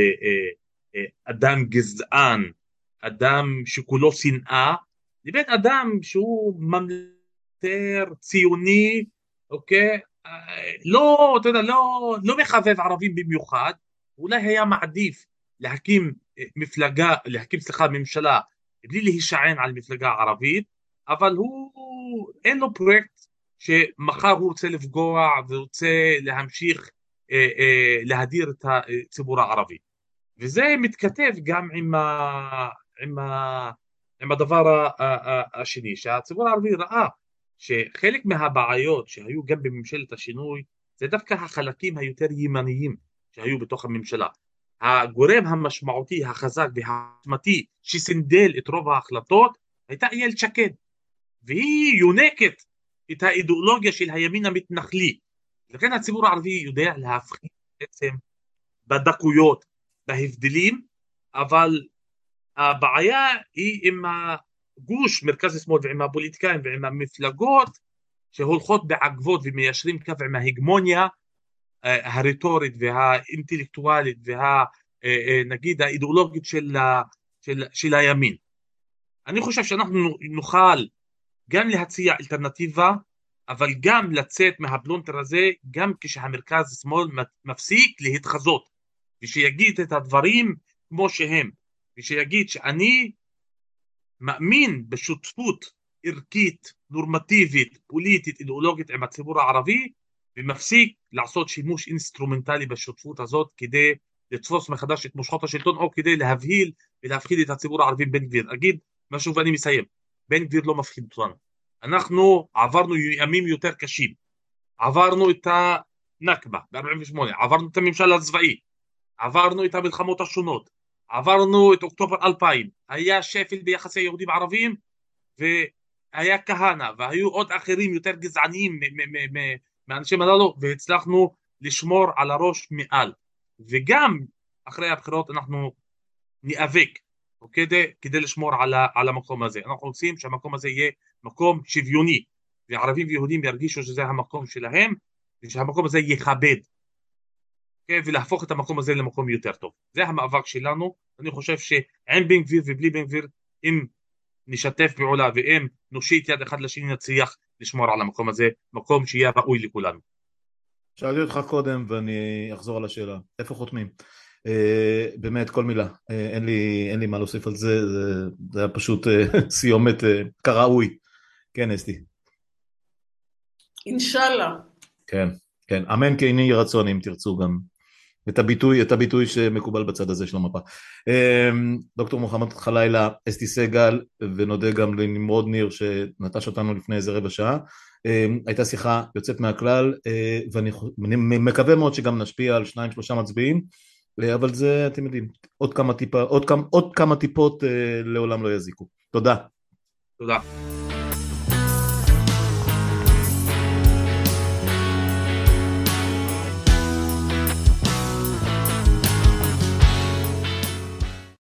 אדם גזען, אדם שכולו שנאה, לבין אדם שהוא ממלכתר ציוני, אוקיי? לא, אתה יודע, לא, לא מחבב ערבים במיוחד, אולי היה מעדיף להקים מפלגה, להקים סליחה ממשלה, בלי להישען על מפלגה ערבית, אבל הוא, אין לו פרויקט שמחר הוא רוצה לפגוע ורוצה להמשיך אה, אה, להדיר את הציבור הערבי. וזה מתכתב גם עם, ה, עם, ה, עם הדבר השני, שהציבור הערבי ראה שחלק מהבעיות שהיו גם בממשלת השינוי, זה דווקא החלקים היותר ימניים שהיו בתוך הממשלה. הגורם המשמעותי, החזק והעצמתי שסנדל את רוב ההחלטות, הייתה איילת שקד. והיא יונקת את האידיאולוגיה של הימין המתנחלי. לכן הציבור הערבי יודע להבחין בעצם בדקויות, בהבדלים, אבל הבעיה היא עם הגוש, מרכז השמאל, ועם הפוליטיקאים ועם המפלגות שהולכות בעקבות ומיישרים קו עם ההגמוניה הרטורית והאינטלקטואלית והנגיד האידיאולוגית של, של, של הימין. אני חושב שאנחנו נוכל גם להציע אלטרנטיבה, אבל גם לצאת מהפלונטר הזה, גם כשהמרכז השמאל מפסיק להתחזות, ושיגיד את הדברים כמו שהם, ושיגיד שאני מאמין בשותפות ערכית, נורמטיבית, פוליטית, אידיאולוגית עם הציבור הערבי, ומפסיק לעשות שימוש אינסטרומנטלי בשותפות הזאת כדי לתפוס מחדש את מושכות השלטון, או כדי להבהיל ולהפחיד את הציבור הערבי. בן גביר, אגיד משהו ואני מסיים, בן גביר לא מפחיד אותנו. אנחנו עברנו ימים יותר קשים, עברנו את הנכבה ב-ארבעים ושמונה, עברנו את הממשל הצבאי, עברנו את המלחמות השונות, עברנו את אוקטובר אלפיים, היה שפל ביחסי יהודים ערבים, והיה כהנא, והיו עוד אחרים יותר גזעניים מהאנשים הללו, והצלחנו לשמור על הראש מעל. וגם אחרי הבחירות אנחנו ניאבק כדי, כדי לשמור על, ה, על המקום הזה. אנחנו רוצים שהמקום הזה יהיה מקום שוויוני, וערבים ויהודים ירגישו שזה המקום שלהם, ושהמקום הזה יכבד, ולהפוך את המקום הזה למקום יותר טוב. זה המאבק שלנו. אני חושב שעם בן גביר ובלי בן גביר, אם נשתף פעולה ואם נושיט יד אחד לשני, נצליח לשמור על המקום הזה, מקום שיהיה ראוי לכולנו. שאלתי אותך קודם ואני אחזור על השאלה, איפה חותמים? Uh, באמת כל מילה, uh, אין לי, אין לי מה להוסיף על זה, זה, זה היה פשוט uh, סיומת uh, כראוי. כן, אסתי. אינשאללה. כן, כן, אמן כן יהי רצון, אם תרצו גם את הביטוי, את הביטוי שמקובל בצד הזה של המפה. Uh, דוקטור מוחמד חלילה, אסתי סגל, ונודה גם לנמרוד ניר שנטש אותנו לפני איזה רבע שעה. Uh, הייתה שיחה יוצאת מהכלל, uh, ואני מקווה מאוד שגם נשפיע על שניים שלושה מצביעים, אבל זה, אתם יודעים, עוד כמה טיפה, עוד כמה, עוד כמה טיפות אה, לעולם לא יזיקו. תודה. תודה.